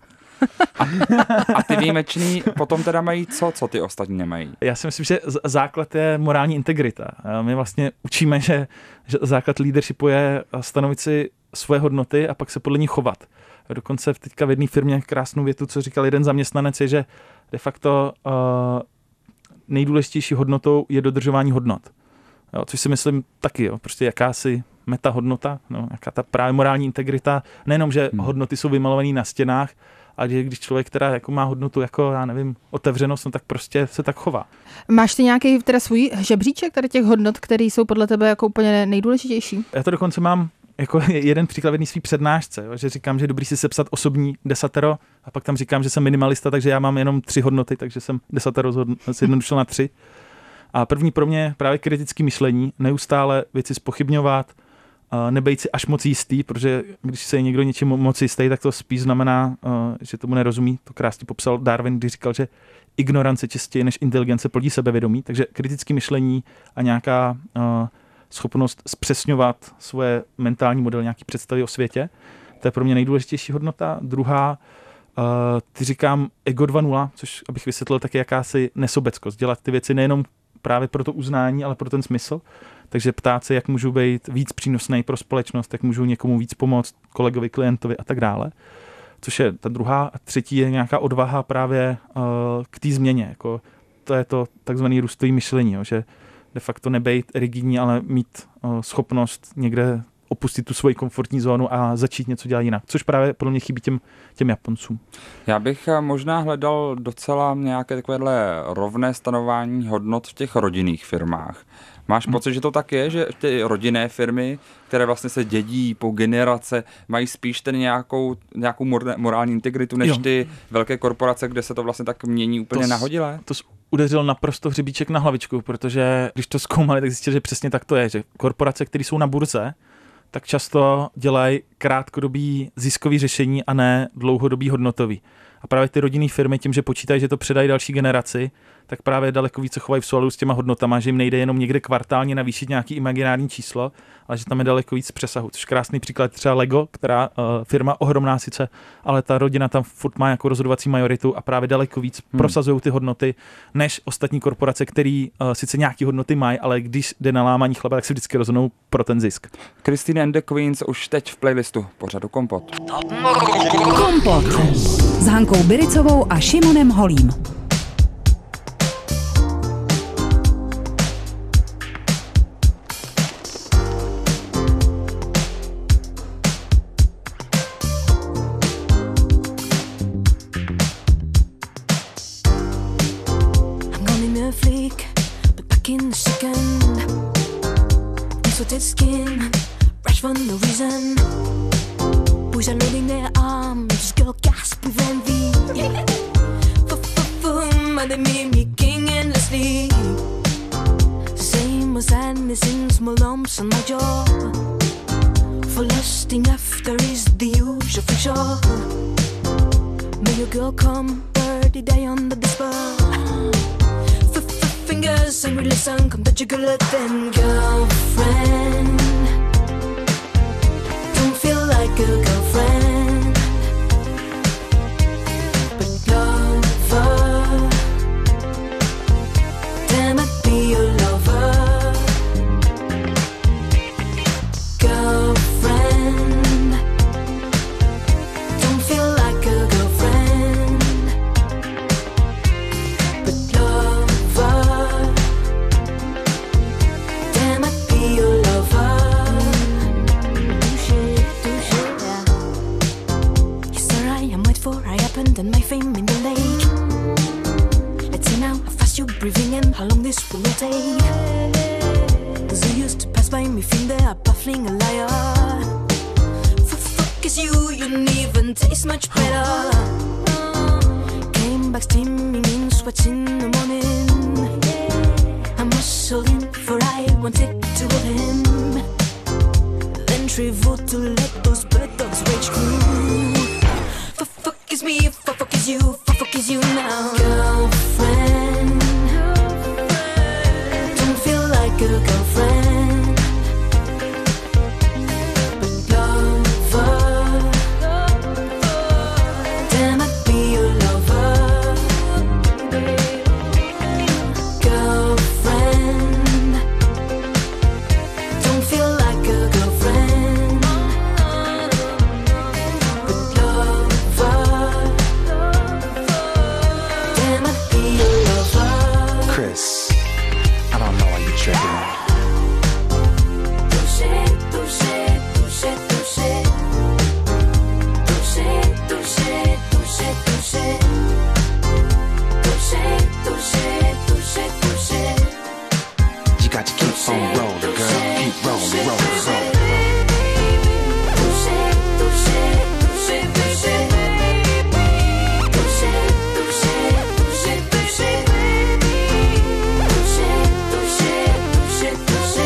A ty výjimečný potom teda mají co ty ostatní nemají? Já si myslím, že základ je morální integrita. My vlastně učíme, že základ leadershipu je stanovit si svoje hodnoty a pak se podle nich chovat. Dokonce teďka v jedné firmě krásnou větu, co říkal jeden zaměstnanec, je, že de facto nejdůležitější hodnotou je dodržování hodnot. Jo, což si myslím taky, jo, prostě jakási metahodnota, no, jaká ta právě morální integrita, nejenom, že hodnoty jsou vymalované na stěnách, ale když člověk teda jako má hodnotu jako, já nevím, otevřenost, no tak prostě se tak chová. Máš ty nějaký teda svůj žebříček tady těch hodnot, které jsou podle tebe jako úplně nejdůležitější? Já to dokonce mám jako jeden příklad v jedné svý přednášce, jo, že říkám, že je dobrý si sepsat osobní desatero a pak tam říkám, že jsem minimalista, takže já mám jenom 3 hodnoty, takže jsem desatero zjednodušil na 3. A první pro mě právě kritické myšlení, neustále věci zpochybňovat, nebejt si až moc jistý, protože když se je někdo něčím moc jistý, tak to spíš znamená, že tomu nerozumí. To krásně popsal Darwin, když říkal, že ignorance čistěji než inteligence plodí sebevědomí, takže kritické myšlení a nějaká schopnost zpřesňovat svoje mentální model, nějaký představy o světě, to je pro mě nejdůležitější hodnota. Druhá, ty říkám ego 2.0, což abych vysvětlil, tak je jakási nesobeckost. Dělat ty věci nejenom právě pro to uznání, ale pro ten smysl. Takže ptát se, jak můžu být víc přínosný pro společnost, jak můžu někomu víc pomoct, kolegovi, klientovi a tak dále. Což je ta druhá. A třetí je nějaká odvaha právě k té změně. Jako, to je to takzvané růstové myšlení, jo, že de facto nebejt rigidní, ale mít schopnost někde opustit tu svoji komfortní zónu a začít něco dělat jinak, což právě podle mě chybí těm Japoncům. Já bych možná hledal docela nějaké takovéhle rovné stanování hodnot v těch rodinných firmách. Máš pocit, že to tak je, že ty rodinné firmy, které vlastně se dědí po generace, mají spíš ten nějakou morální integritu než ty velké korporace, kde se to vlastně tak mění úplně nahodile? To udeřil naprosto hřebíček na hlavičku, protože když to zkoumali, tak zjistili, že přesně tak to je, že korporace, které jsou na burze, tak často dělají krátkodobý ziskový řešení a ne dlouhodobý hodnotový. A právě ty rodinné firmy tím, že počítají, že to předají další generaci, tak právě daleko více chovají v souladu s těma hodnotama, že jim nejde jenom někde kvartálně navýšit nějaký imaginární číslo, ale že tam je daleko víc přesahu. Což krásný příklad třeba Lego, která firma ohromná sice, ale ta rodina tam furt má jako rozhodovací majoritu a právě daleko víc prosazují ty hodnoty než ostatní korporace, které sice nějaký hodnoty mají, ale když jde na lámaní chleba, tak si vždycky rozhodnou pro ten zisk. Christine and the Queens už teď v playlistu pořadu Kompot. Kompot s Hankou Biricovou a Šimonem Holím. Skin, fresh for no reason. Boys are loading their arms, girl gasp with envy. And they made me king endlessly. Same as sadness in small lumps on my jaw. For lusting after is the usual feature. May your girl come, birdie die under the spell. Fingers and listen, come touch your girl then, girlfriend. Don't feel like a girlfriend, but lover. Damn it, be your lover, girlfriend. Don't feel like a girlfriend, but lover. And my fame in the lake. Let's see now how fast you're breathing and how long this will take. Cause you used to pass by me, feel they are baffling a liar. Fuck is you didn't even taste much better. Came back steaming in sweats in the morning. I muscled in for I wanted to hold him. Then traveled to let those bird dogs rage through. Fuck is me, fuck is you, fuck is you now, girlfriend. Don't feel like a girlfriend, but lover. Damn, I'd be your lover, girlfriend. Don't feel like a girlfriend, but lover. Damn, I'd be your lover. Chris, I don't know why you're tripping. Touché, touché, touché, touché. Touché, touché, touché, touché. Touché, touché, touché, touché. You got to keep on rolling, girl. Keep rolling, rolling, rolling. Touché, touché, touché, touché. Touché, touché, touché, touché. Touché, touché, touché, touché.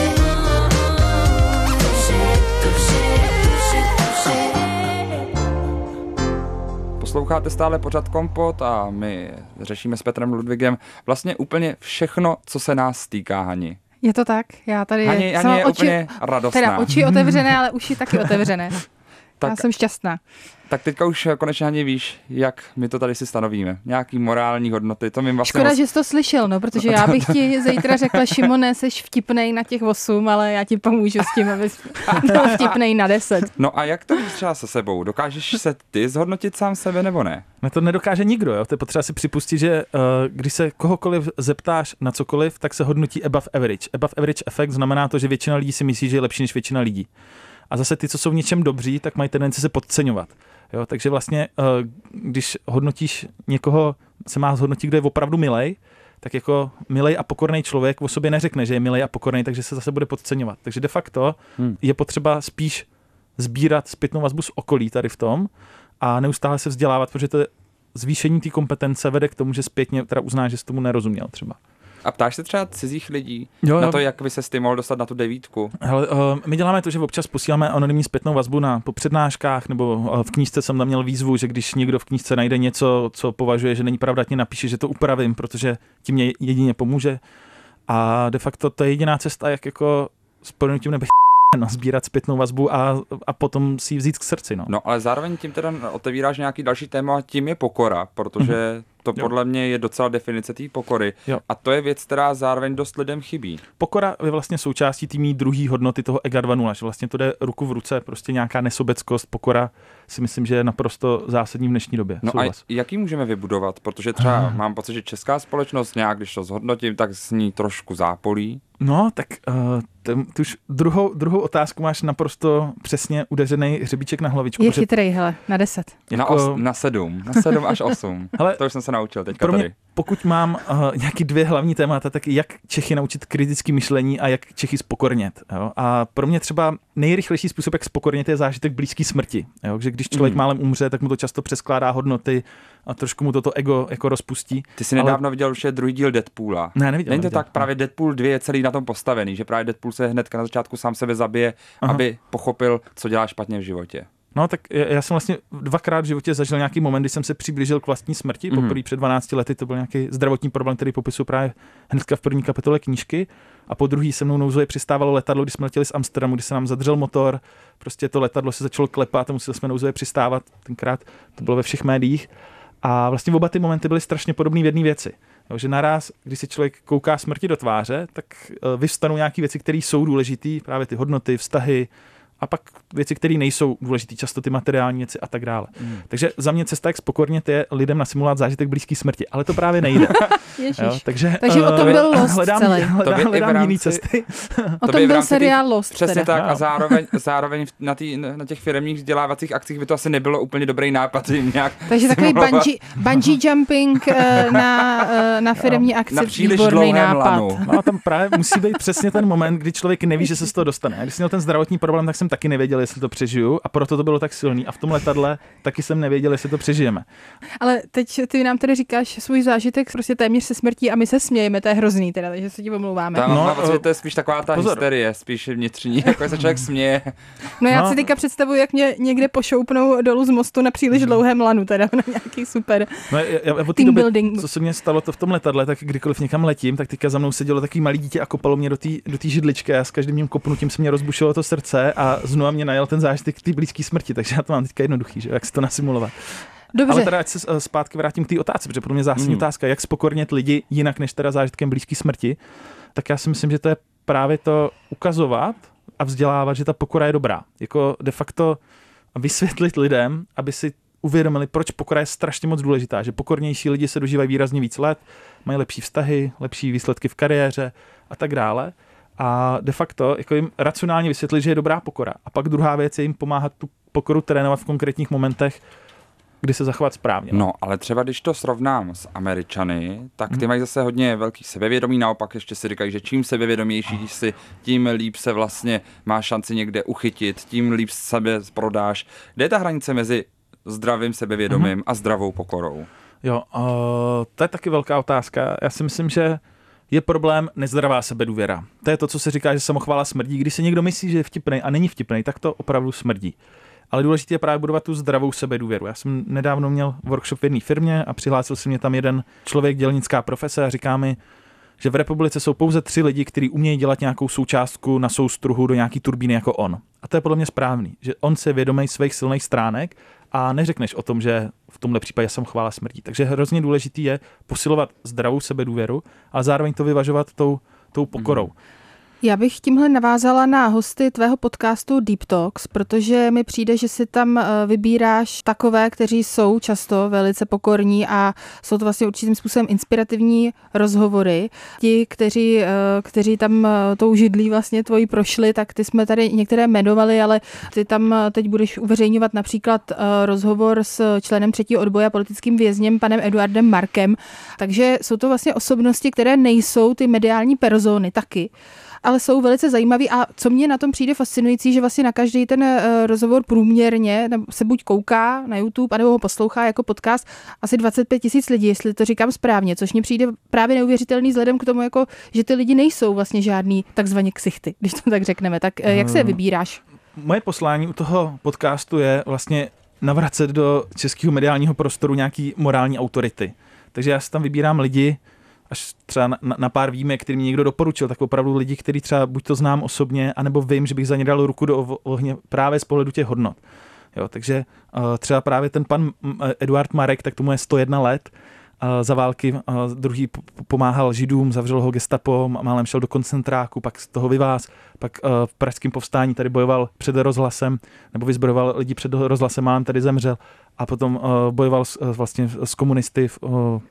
Touché, touché, touché, touché. Posloucháte stále pořad Kompot a my řešíme s Petrem Ludvigem vlastně úplně všechno, co se nás týká, Hani. Je to tak? Já tady Hani je úplně radostná. Teda oči otevřené, ale uši taky otevřené. Tak- Já jsem šťastná. Tak teďka už konečně Hani víš, jak my to tady si stanovíme. Nějaký morální hodnoty, to mi vlastně... Škoda, že jsi to slyšel, no, protože já bych ti zítra řekla, Šimone, seš vtipnej na těch 8, ale já ti pomůžu s tím, abys byl vtipnej na 10. No a jak to víš třeba se sebou? Dokážeš se ty zhodnotit sám sebe nebo ne? No to nedokáže nikdo, jo? To je potřeba si připustit, že když se kohokoliv zeptáš na cokoliv, tak se hodnotí above average. Above average efekt znamená to, že většina lidí si myslí, že je lepší než většina lidí. A zase ty, co jsou v něčem dobří, tak mají tendenci se podceňovat. Jo, takže vlastně, když hodnotíš někoho, se má zhodnotit, kdo je opravdu milej, tak jako milej a pokorný člověk o sobě neřekne, že je milej a pokorný, takže se zase bude podceňovat. Takže de facto je potřeba spíš sbírat zpětnou vazbu z okolí tady v tom a neustále se vzdělávat, protože to zvýšení té kompetence vede k tomu, že zpětně teda uznáš, že jsi tomu nerozuměl třeba. A ptáš se třeba cizích lidí Jo. na to, jak by se ty mohl dostat na tu 9? Hele, my děláme to, že občas posíláme anonymní zpětnou vazbu po přednáškách, nebo v knížce jsem tam měl výzvu, že když někdo v knížce najde něco, co považuje, že není pravda, ať mě napíše, že to upravím, protože tím mě jedině pomůže. A de facto to je jediná cesta, jak jako s prominutím sbírat zpětnou vazbu a potom si ji vzít k srdci. No, ale zároveň tím teda otevíráš nějaký další téma a tím je pokora, protože to podle mě je docela definice té pokory. Jo. A to je věc, která zároveň dost lidem chybí. Pokora je vlastně součástí té druhé hodnoty toho EGA 2.0, že vlastně to jde ruku v ruce, prostě nějaká nesobeckost, pokora si myslím, že je naprosto zásadní v dnešní době. No Souhlas. a jak ji můžeme vybudovat? Protože třeba mám pocit, že česká společnost nějak, když to zhodnotím, tak s ní trošku zápolí. No, tak ty už druhou otázku máš naprosto přesně udeřený hřebíček na hlavičku. Je chytrej, hele, na 10. Na 7 až 8. Hele, to už jsem se naučil teďka pro mě, tady. Pokud mám nějaký 2 hlavní témata, tak jak Čechy naučit kritické myšlení a jak Čechy spokornět. Jo? A pro mě třeba nejrychlejší způsob, jak spokornět, je zážitek blízký smrti. Jo? Že když člověk málem umře, tak mu to často přeskládá hodnoty a trošku mu toto ego jako rozpustí. Ty jsi nedávno viděl už je druhý díl Deadpoola. Ne, neviděl. Není to tak, právě Deadpool 2 je celý na tom postavený, že právě Deadpool se hnedka na začátku sám sebe zabije, aby pochopil, co dělá špatně v životě. No tak já jsem vlastně 2krát v životě zažil nějaký moment, kdy jsem se přiblížil k vlastní smrti. Poprvé před 12 lety to byl nějaký zdravotní problém, který popisuju právě hnedka v první kapitole knížky. A po druhý se mnou nouzově přistávalo letadlo, když jsme letěli z Amsterdamu, kdy se nám zadržel motor. Prostě to letadlo se začalo klepat a museli jsme nouzově přistávat. Tenkrát to bylo ve všech médiích. A vlastně oba ty momenty byly strašně podobné v jedné věci. Jo, že naraz, když si člověk kouká smrti do tváře, tak vyvstanou nějaké věci, které jsou důležité, právě ty hodnoty, vztahy, a pak věci, které nejsou důležité, často ty materiální věci a tak dále. Takže za mě cesta, jak spokornět, je lidem nasimulovat zážitek blízký smrti, ale to právě nejde. Jo, takže o tom byl Lost celý. Hledám jiný cesty. O tom byl seriál Lost. Přesně teda. tak a zároveň na těch firemních vzdělávacích akcích by to asi nebylo úplně dobrý nápad jim nějak takže takový bungee jumping na firemní akci, na příliš výborný nápad. lanu. No a tam právě musí být přesně ten moment, kdy člověk neví, že se z toho dostane. A když jsem měl ten zdravotní problém, tak jsem taky nevěděl, jestli to přežiju a proto to bylo tak silný. A v tom letadle taky jsem nevěděl, jestli to přežijeme. Ale teď ty nám tady říkáš svůj zážitek prostě téměř se smrtí a my se smějeme, to je hrozný teda, takže se ti omlouváme. To je spíš taková ta hysterie, spíš vnitřní, jako se člověk směje. No já si teďka představuji, jak mě někde pošoupnou dolů z mostu na příliš dlouhém lanu, teda na nějaký super od té doby, co se mně stalo to v tom letadle, tak kdykoliv někam letím, tak teďka za mnou sedělo takový malý dítě a kopalo mě do té židličky a s každým mým kopnutím se mě rozbušilo to srdce a znovu mě najel ten zážitek té blízké smrti, takže já to mám teďka jednoduchý, že jak si to nasimulovat. Dobře. Ale teda ať se zpátky vrátím k té otázce, protože pro mě zásadní otázka, jak spokornět lidi jinak než teda zážitkem blízké smrti, tak já si myslím, že to je právě to ukazovat a vzdělávat, že ta pokora je dobrá. Jako de facto vysvětlit lidem, aby si uvědomili, proč pokora je strašně moc důležitá, že pokornější lidi se dožívají výrazně víc let, mají lepší vztahy, lepší výsledky v kariéře a tak dále. A de facto jako jim racionálně vysvětlit, že je dobrá pokora. A pak druhá věc je jim pomáhat tu pokoru trénovat v konkrétních momentech, kdy se zachovat správně. No, ale třeba když to srovnám s Američany, tak ty mají zase hodně velký sebevědomí, naopak ještě si říkají, že čím sebevědomější jsi, tím líp se vlastně máš šanci někde uchytit, tím líp sebe prodáš. Kde je ta hranice mezi zdravým sebevědomím a zdravou pokorou? Jo, to je taky velká otázka. Já si myslím, že je problém nezdravá sebedůvěra. To je to, co se říká, že samochvála smrdí. Když si někdo myslí, že je vtipnej a není vtipnej, tak to opravdu smrdí. Ale důležité je právě budovat tu zdravou sebedůvěru. Já jsem nedávno měl workshop v jedné firmě a přihlásil se mě tam jeden člověk, dělnická profese, a říká mi, že v republice jsou pouze 3 lidi, kteří umějí dělat nějakou součástku na soustruhu do nějaký turbíny jako on. A to je podle mě správný, že on se je vědomý svých silných stránek a neřekneš o tom, že v tomhle případě samochvála smrdí. Takže hrozně důležitý je posilovat zdravou sebedůvěru, ale zároveň to vyvažovat tou pokorou. Já bych tímhle navázala na hosty tvého podcastu Deep Talks, protože mi přijde, že si tam vybíráš takové, kteří jsou často velice pokorní a jsou to vlastně určitým způsobem inspirativní rozhovory. Ti, kteří tam tou židlí vlastně tvojí prošli, tak ty jsme tady některé jmenovali, ale ty tam teď budeš uveřejňovat například rozhovor s členem 3. odboje a politickým vězněm panem Eduardem Markem. Takže jsou to vlastně osobnosti, které nejsou ty mediální persony taky, ale jsou velice zajímavý a co mě na tom přijde fascinující, že vlastně na každý ten rozhovor průměrně se buď kouká na YouTube, anebo ho poslouchá jako podcast asi 25 000 lidí, jestli to říkám správně, což mně přijde právě neuvěřitelný vzhledem k tomu, jako, že ty lidi nejsou vlastně žádný takzvaně ksichty, když to tak řekneme. Tak jak se je vybíráš? Moje poslání u toho podcastu je vlastně navracet do českého mediálního prostoru nějaký morální autority. Takže já si tam vybírám lidi, až třeba na pár výjimek, který mi někdo doporučil, tak opravdu lidi, který třeba buď to znám osobně, anebo vím, že bych za ně dal ruku do ohně právě z pohledu těch hodnot. Jo, takže třeba právě ten pan Eduard Marek, tak tomu je 101 let, za války druhý pomáhal Židům, zavřel ho gestapo, málem šel do koncentráku, pak z toho vyváz, pak v pražském povstání tady bojoval před rozhlasem, nebo vyzbrojoval lidi před rozhlasem, málem tady zemřel a potom bojoval vlastně s komunisty v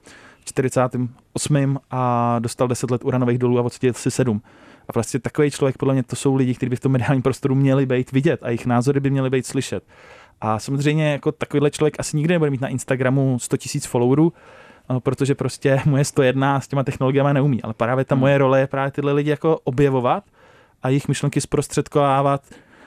48. a dostal 10 let uranových dolů a odseděl si 7. A vlastně takový člověk, podle mě, to jsou lidi, kteří by v tom mediálním prostoru měli být vidět a jejich názory by měly být slyšet. A samozřejmě jako takovýhle člověk asi nikdy nebude mít na Instagramu 100 000 followerů, protože prostě mu je 101 a s těma technologiemi neumí. Ale právě ta moje role je právě tyhle lidi jako objevovat a jejich myšlenky zprostředkovávat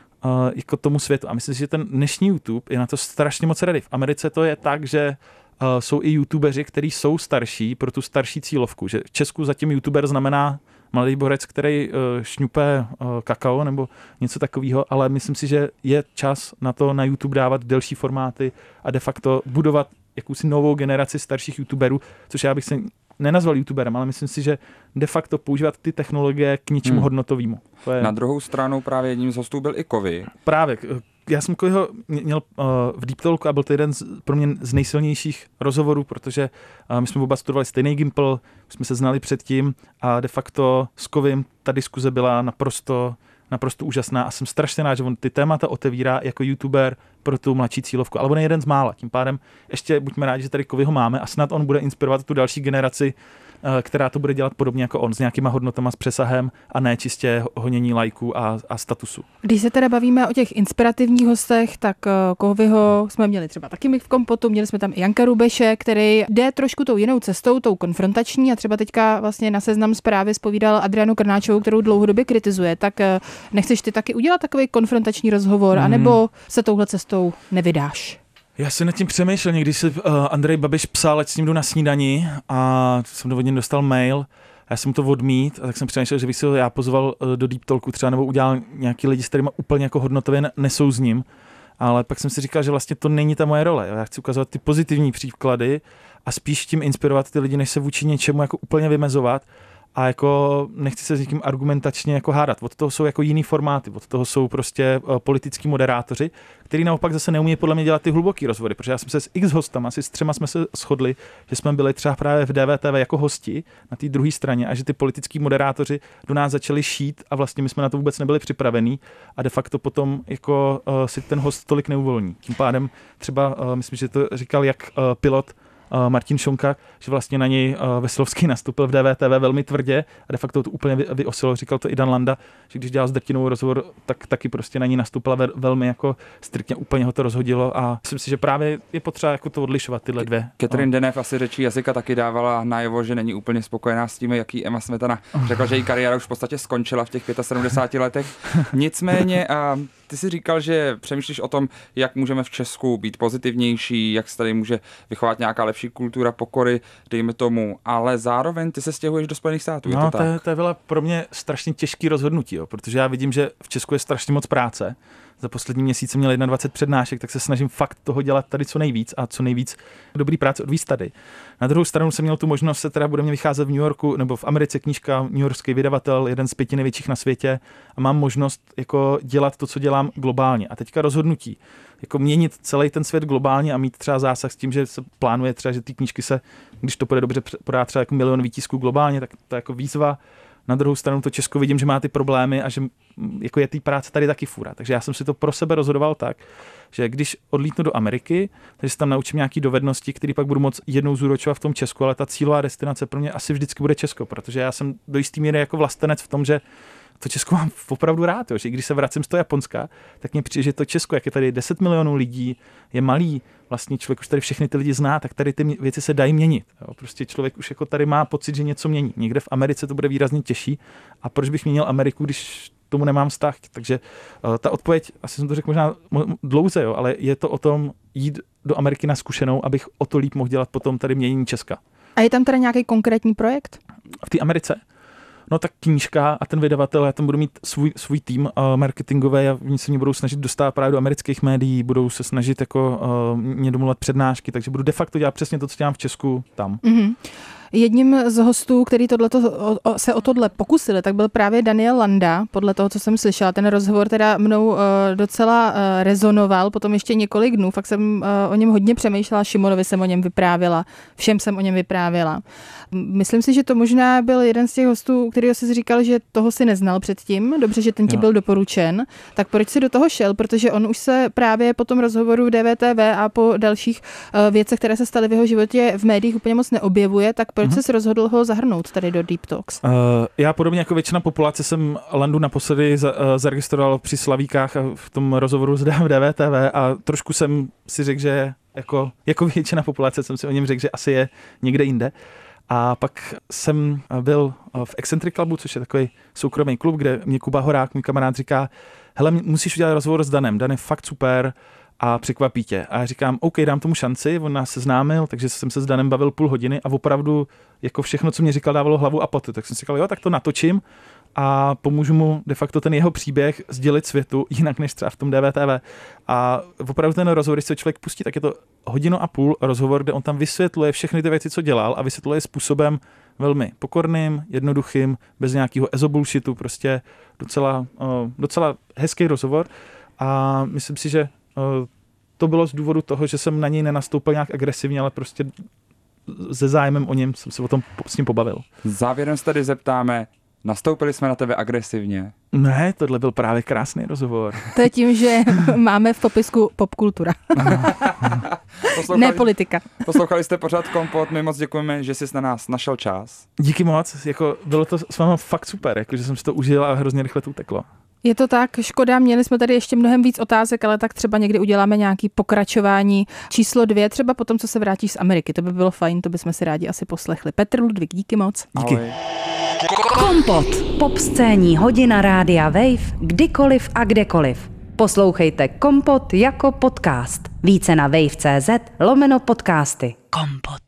jako tomu světu. A myslím si, že ten dnešní YouTube je na to strašně moc ready. V Americe to je tak, že jsou i youtubeři, kteří jsou starší pro tu starší cílovku. Že v Česku zatím youtuber znamená mladý borec, který šňupe kakao nebo něco takového, ale myslím si, že je čas na to na YouTube dávat delší formáty a de facto budovat jakousi novou generaci starších youtuberů, což já bych se nenazval youtuberem, ale myslím si, že de facto používat ty technologie k něčemu hodnotovému. Na druhou stranu právě jedním z hostů byl i Kovy. Právě. Já jsem Kovyho měl v Deep Talku a byl to jeden pro mě z nejsilnějších rozhovorů, protože my jsme oba studovali stejný Gimpl, jsme se znali předtím a de facto s Kovym ta diskuze byla naprosto úžasná a jsem strašně rád, že on ty témata otevírá jako youtuber pro tu mladší cílovku, ale on je jeden z mála. Tím pádem ještě buďme rádi, že tady Kovyho máme a snad on bude inspirovat tu další generaci, která to bude dělat podobně jako on, s nějakýma hodnotama, s přesahem a ne čistě honění lajků a statusu. Když se teda bavíme o těch inspirativních hostech, tak Kovyho jsme měli třeba taky my v Kompotu, měli jsme tam i Janka Rubeše, který jde trošku tou jinou cestou, tou konfrontační a třeba teďka vlastně na Seznam Zprávy zpovídal Adrianu Krnáčovou, kterou dlouhodobě kritizuje. Tak nechceš ty taky udělat takový konfrontační rozhovor, anebo se touhle cestou nevydáš? Já jsem nad tím přemýšlel, někdy si Andrej Babiš psal, ať s ním jdu na snídani a jsem od něj dostal mail a já jsem to odmít a tak jsem přemýšlel, že bych si ho já pozval do Deep Talku třeba nebo udělal nějaký lidi, s kterými úplně jako hodnotově nesouzním, ale pak jsem si říkal, že vlastně to není ta moje role. Já chci ukazovat ty pozitivní příklady a spíš tím inspirovat ty lidi, než se vůči něčemu jako úplně vymezovat. A jako nechci se s někým argumentačně jako hádat. Od toho jsou jako jiný formáty, od toho jsou prostě politický moderátoři, který naopak zase neumí podle mě dělat ty hluboký rozhovory, protože já jsem se s X hostama, asi s 3 jsme se shodli, že jsme byli třeba právě v DVTV jako hosti na té druhé straně a že ty politický moderátoři do nás začali šít a vlastně my jsme na to vůbec nebyli připravení a de facto potom jako si ten host tolik neuvolní. Tím pádem třeba, myslím, že to říkal jak pilot Martin Šonka, že vlastně na něj Veselovský nastoupil v DVTV velmi tvrdě a de facto to úplně vyosilo, říkal to i Dan Landa, že když dělal s Drtinovou rozhovor, tak taky prostě na ní nastoupila velmi jako striktně, úplně ho to rozhodilo a myslím si, že právě je potřeba jako to odlišovat tyhle dvě. Catherine Deneuve asi řečí jazyka taky dávala najevo, že není úplně spokojená s tím, jaký Emma Smetana řekla, že její kariéra už v podstatě skončila v těch 75 letech. Nicméně ty si říkal, že přemýšlíš o tom, jak můžeme v Česku být pozitivnější, jak se tady může vychovat nějaká lepší kultura pokory, dejme tomu, ale zároveň ty se stěhuješ do Spojených států. No, to bylo pro mě strašně těžký rozhodnutí, jo, protože já vidím, že v Česku je strašně moc práce. Za poslední měsíc jsem měl 21 přednášek, tak se snažím fakt toho dělat tady co nejvíc a co nejvíc dobrý práce odvízt tady. Na druhou stranu jsem měl tu možnost, se teda bude mě vycházet v New Yorku nebo v Americe knížka, newyorský vydavatel, jeden z 5 největších na světě a mám možnost jako dělat to, co dělám globálně. A teďka rozhodnutí, jako měnit celý ten svět globálně a mít třeba zásah s tím, že se plánuje třeba, že ty knížky se, když to půjde dobře, podá třeba jako 1 000 000 výtisků globálně, tak to je jako výzva. Na druhou stranu to Česko vidím, že má ty problémy a že jako je té práce tady taky fůra. Takže já jsem si to pro sebe rozhodoval tak, že když odlítnu do Ameriky, takže se tam naučím nějaké dovednosti, které pak budu moct jednou zúročovat v tom Česku, ale ta cílová destinace pro mě asi vždycky bude Česko, protože já jsem do jistý míry jako vlastenec v tom, že to Česko mám opravdu rád, jo, že když se vracím z toho Japonska, tak mně přijde, že to Česko, jak je tady 10 milionů lidí, je malý, vlastně člověk už tady všechny ty lidi zná, tak tady ty věci se dají měnit. Jo. Prostě člověk už jako tady má pocit, že něco mění. Někde v Americe to bude výrazně těžší. A proč bych měnil Ameriku, když tomu nemám vztah? Takže ta odpověď, asi jsem to řekl možná dlouze, jo, ale je to o tom jít do Ameriky na zkušenou, abych o to líp mohl dělat potom tady měnění Česka. A je tam teda nějaký konkrétní projekt? V té Americe? No tak knížka a ten vydavatel, já tam budu mít svůj tým marketingový a oni se mě budou snažit dostat právě do amerických médií, budou se snažit jako mě domluvat přednášky, takže budu de facto dělat přesně to, co dělám v Česku tam. Mm-hmm. Jedním z hostů, který se o tohle pokusili, tak byl právě Daniel Landa, podle toho, co jsem slyšela. Ten rozhovor teda mnou docela rezonoval, potom ještě několik dnů, fakt jsem o něm hodně přemýšlela, Šimonovi jsem o něm vyprávěla, všem jsem o něm vyprávěla. Myslím si, že to možná byl jeden z těch hostů, kterýho jsi říkal, že toho si neznal předtím, dobře, že ten ti byl doporučen, tak proč si do toho šel, protože on už se právě po tom rozhovoru v DVTV a po dalších věcech, které se staly v jeho životě v médiích úplně moc neobjevuje, tak proč jsi rozhodl ho zahrnout tady do Deep Talks? Já podobně jako většina populace jsem Landu naposledy zaregistroval při Slavíkách a v tom rozhovoru z DVTV a trošku jsem si řekl, že jako většina populace jsem si o něm řekl, že asi je někde jinde. A pak jsem byl v Eccentric Clubu, což je takový soukromý klub, kde mě Kuba Horák, můj kamarád, říká, hele, musíš udělat rozhovor s Danem, Dan je fakt super a překvapí tě. A já říkám, OK, dám tomu šanci, on nás seznámil, takže jsem se s Danem bavil půl hodiny a opravdu jako všechno, co mě říkal, dávalo hlavu a potu. Tak jsem si říkal, jo, tak to natočím a pomůžu mu de facto ten jeho příběh sdělit světu jinak než třeba v tom DVTV. A opravdu ten rozhovor, když se člověk pustí, tak je to 1,5 hodiny rozhovor, kde on tam vysvětluje všechny ty věci, co dělal a vysvětluje způsobem velmi pokorným, jednoduchým, bez nějakého ezobullshitu, prostě docela hezký rozhovor. A myslím si, že to bylo z důvodu toho, že jsem na něj nenastoupil nějak agresivně, ale prostě se zájmem o něm jsem se o tom s ním pobavil. Závěrem se tady zeptáme, nastoupili jsme na tebe agresivně? Ne, tohle byl právě krásný rozhovor. To je tím, že máme v popisku popkultura. Ne politika. Poslouchali jste pořád Kompot, my moc děkujeme, že jsi na nás našel čas. Díky moc, jako bylo to s váma fakt super, jakože jsem si to užil a hrozně rychle to uteklo. Je to tak, škoda, měli jsme tady ještě mnohem víc otázek, ale tak třeba někdy uděláme nějaký pokračování číslo 2, třeba potom, co se vrátíš z Ameriky. To by bylo fajn, to bychom si rádi asi poslechli. Petr Ludvík, díky moc. Díky. Ahoj. Kompot. Popscénní hodina Rádia Wave, kdykoliv a kdekoliv. Poslouchejte Kompot jako podcast. Více na wave.cz/podcasty. Kompot.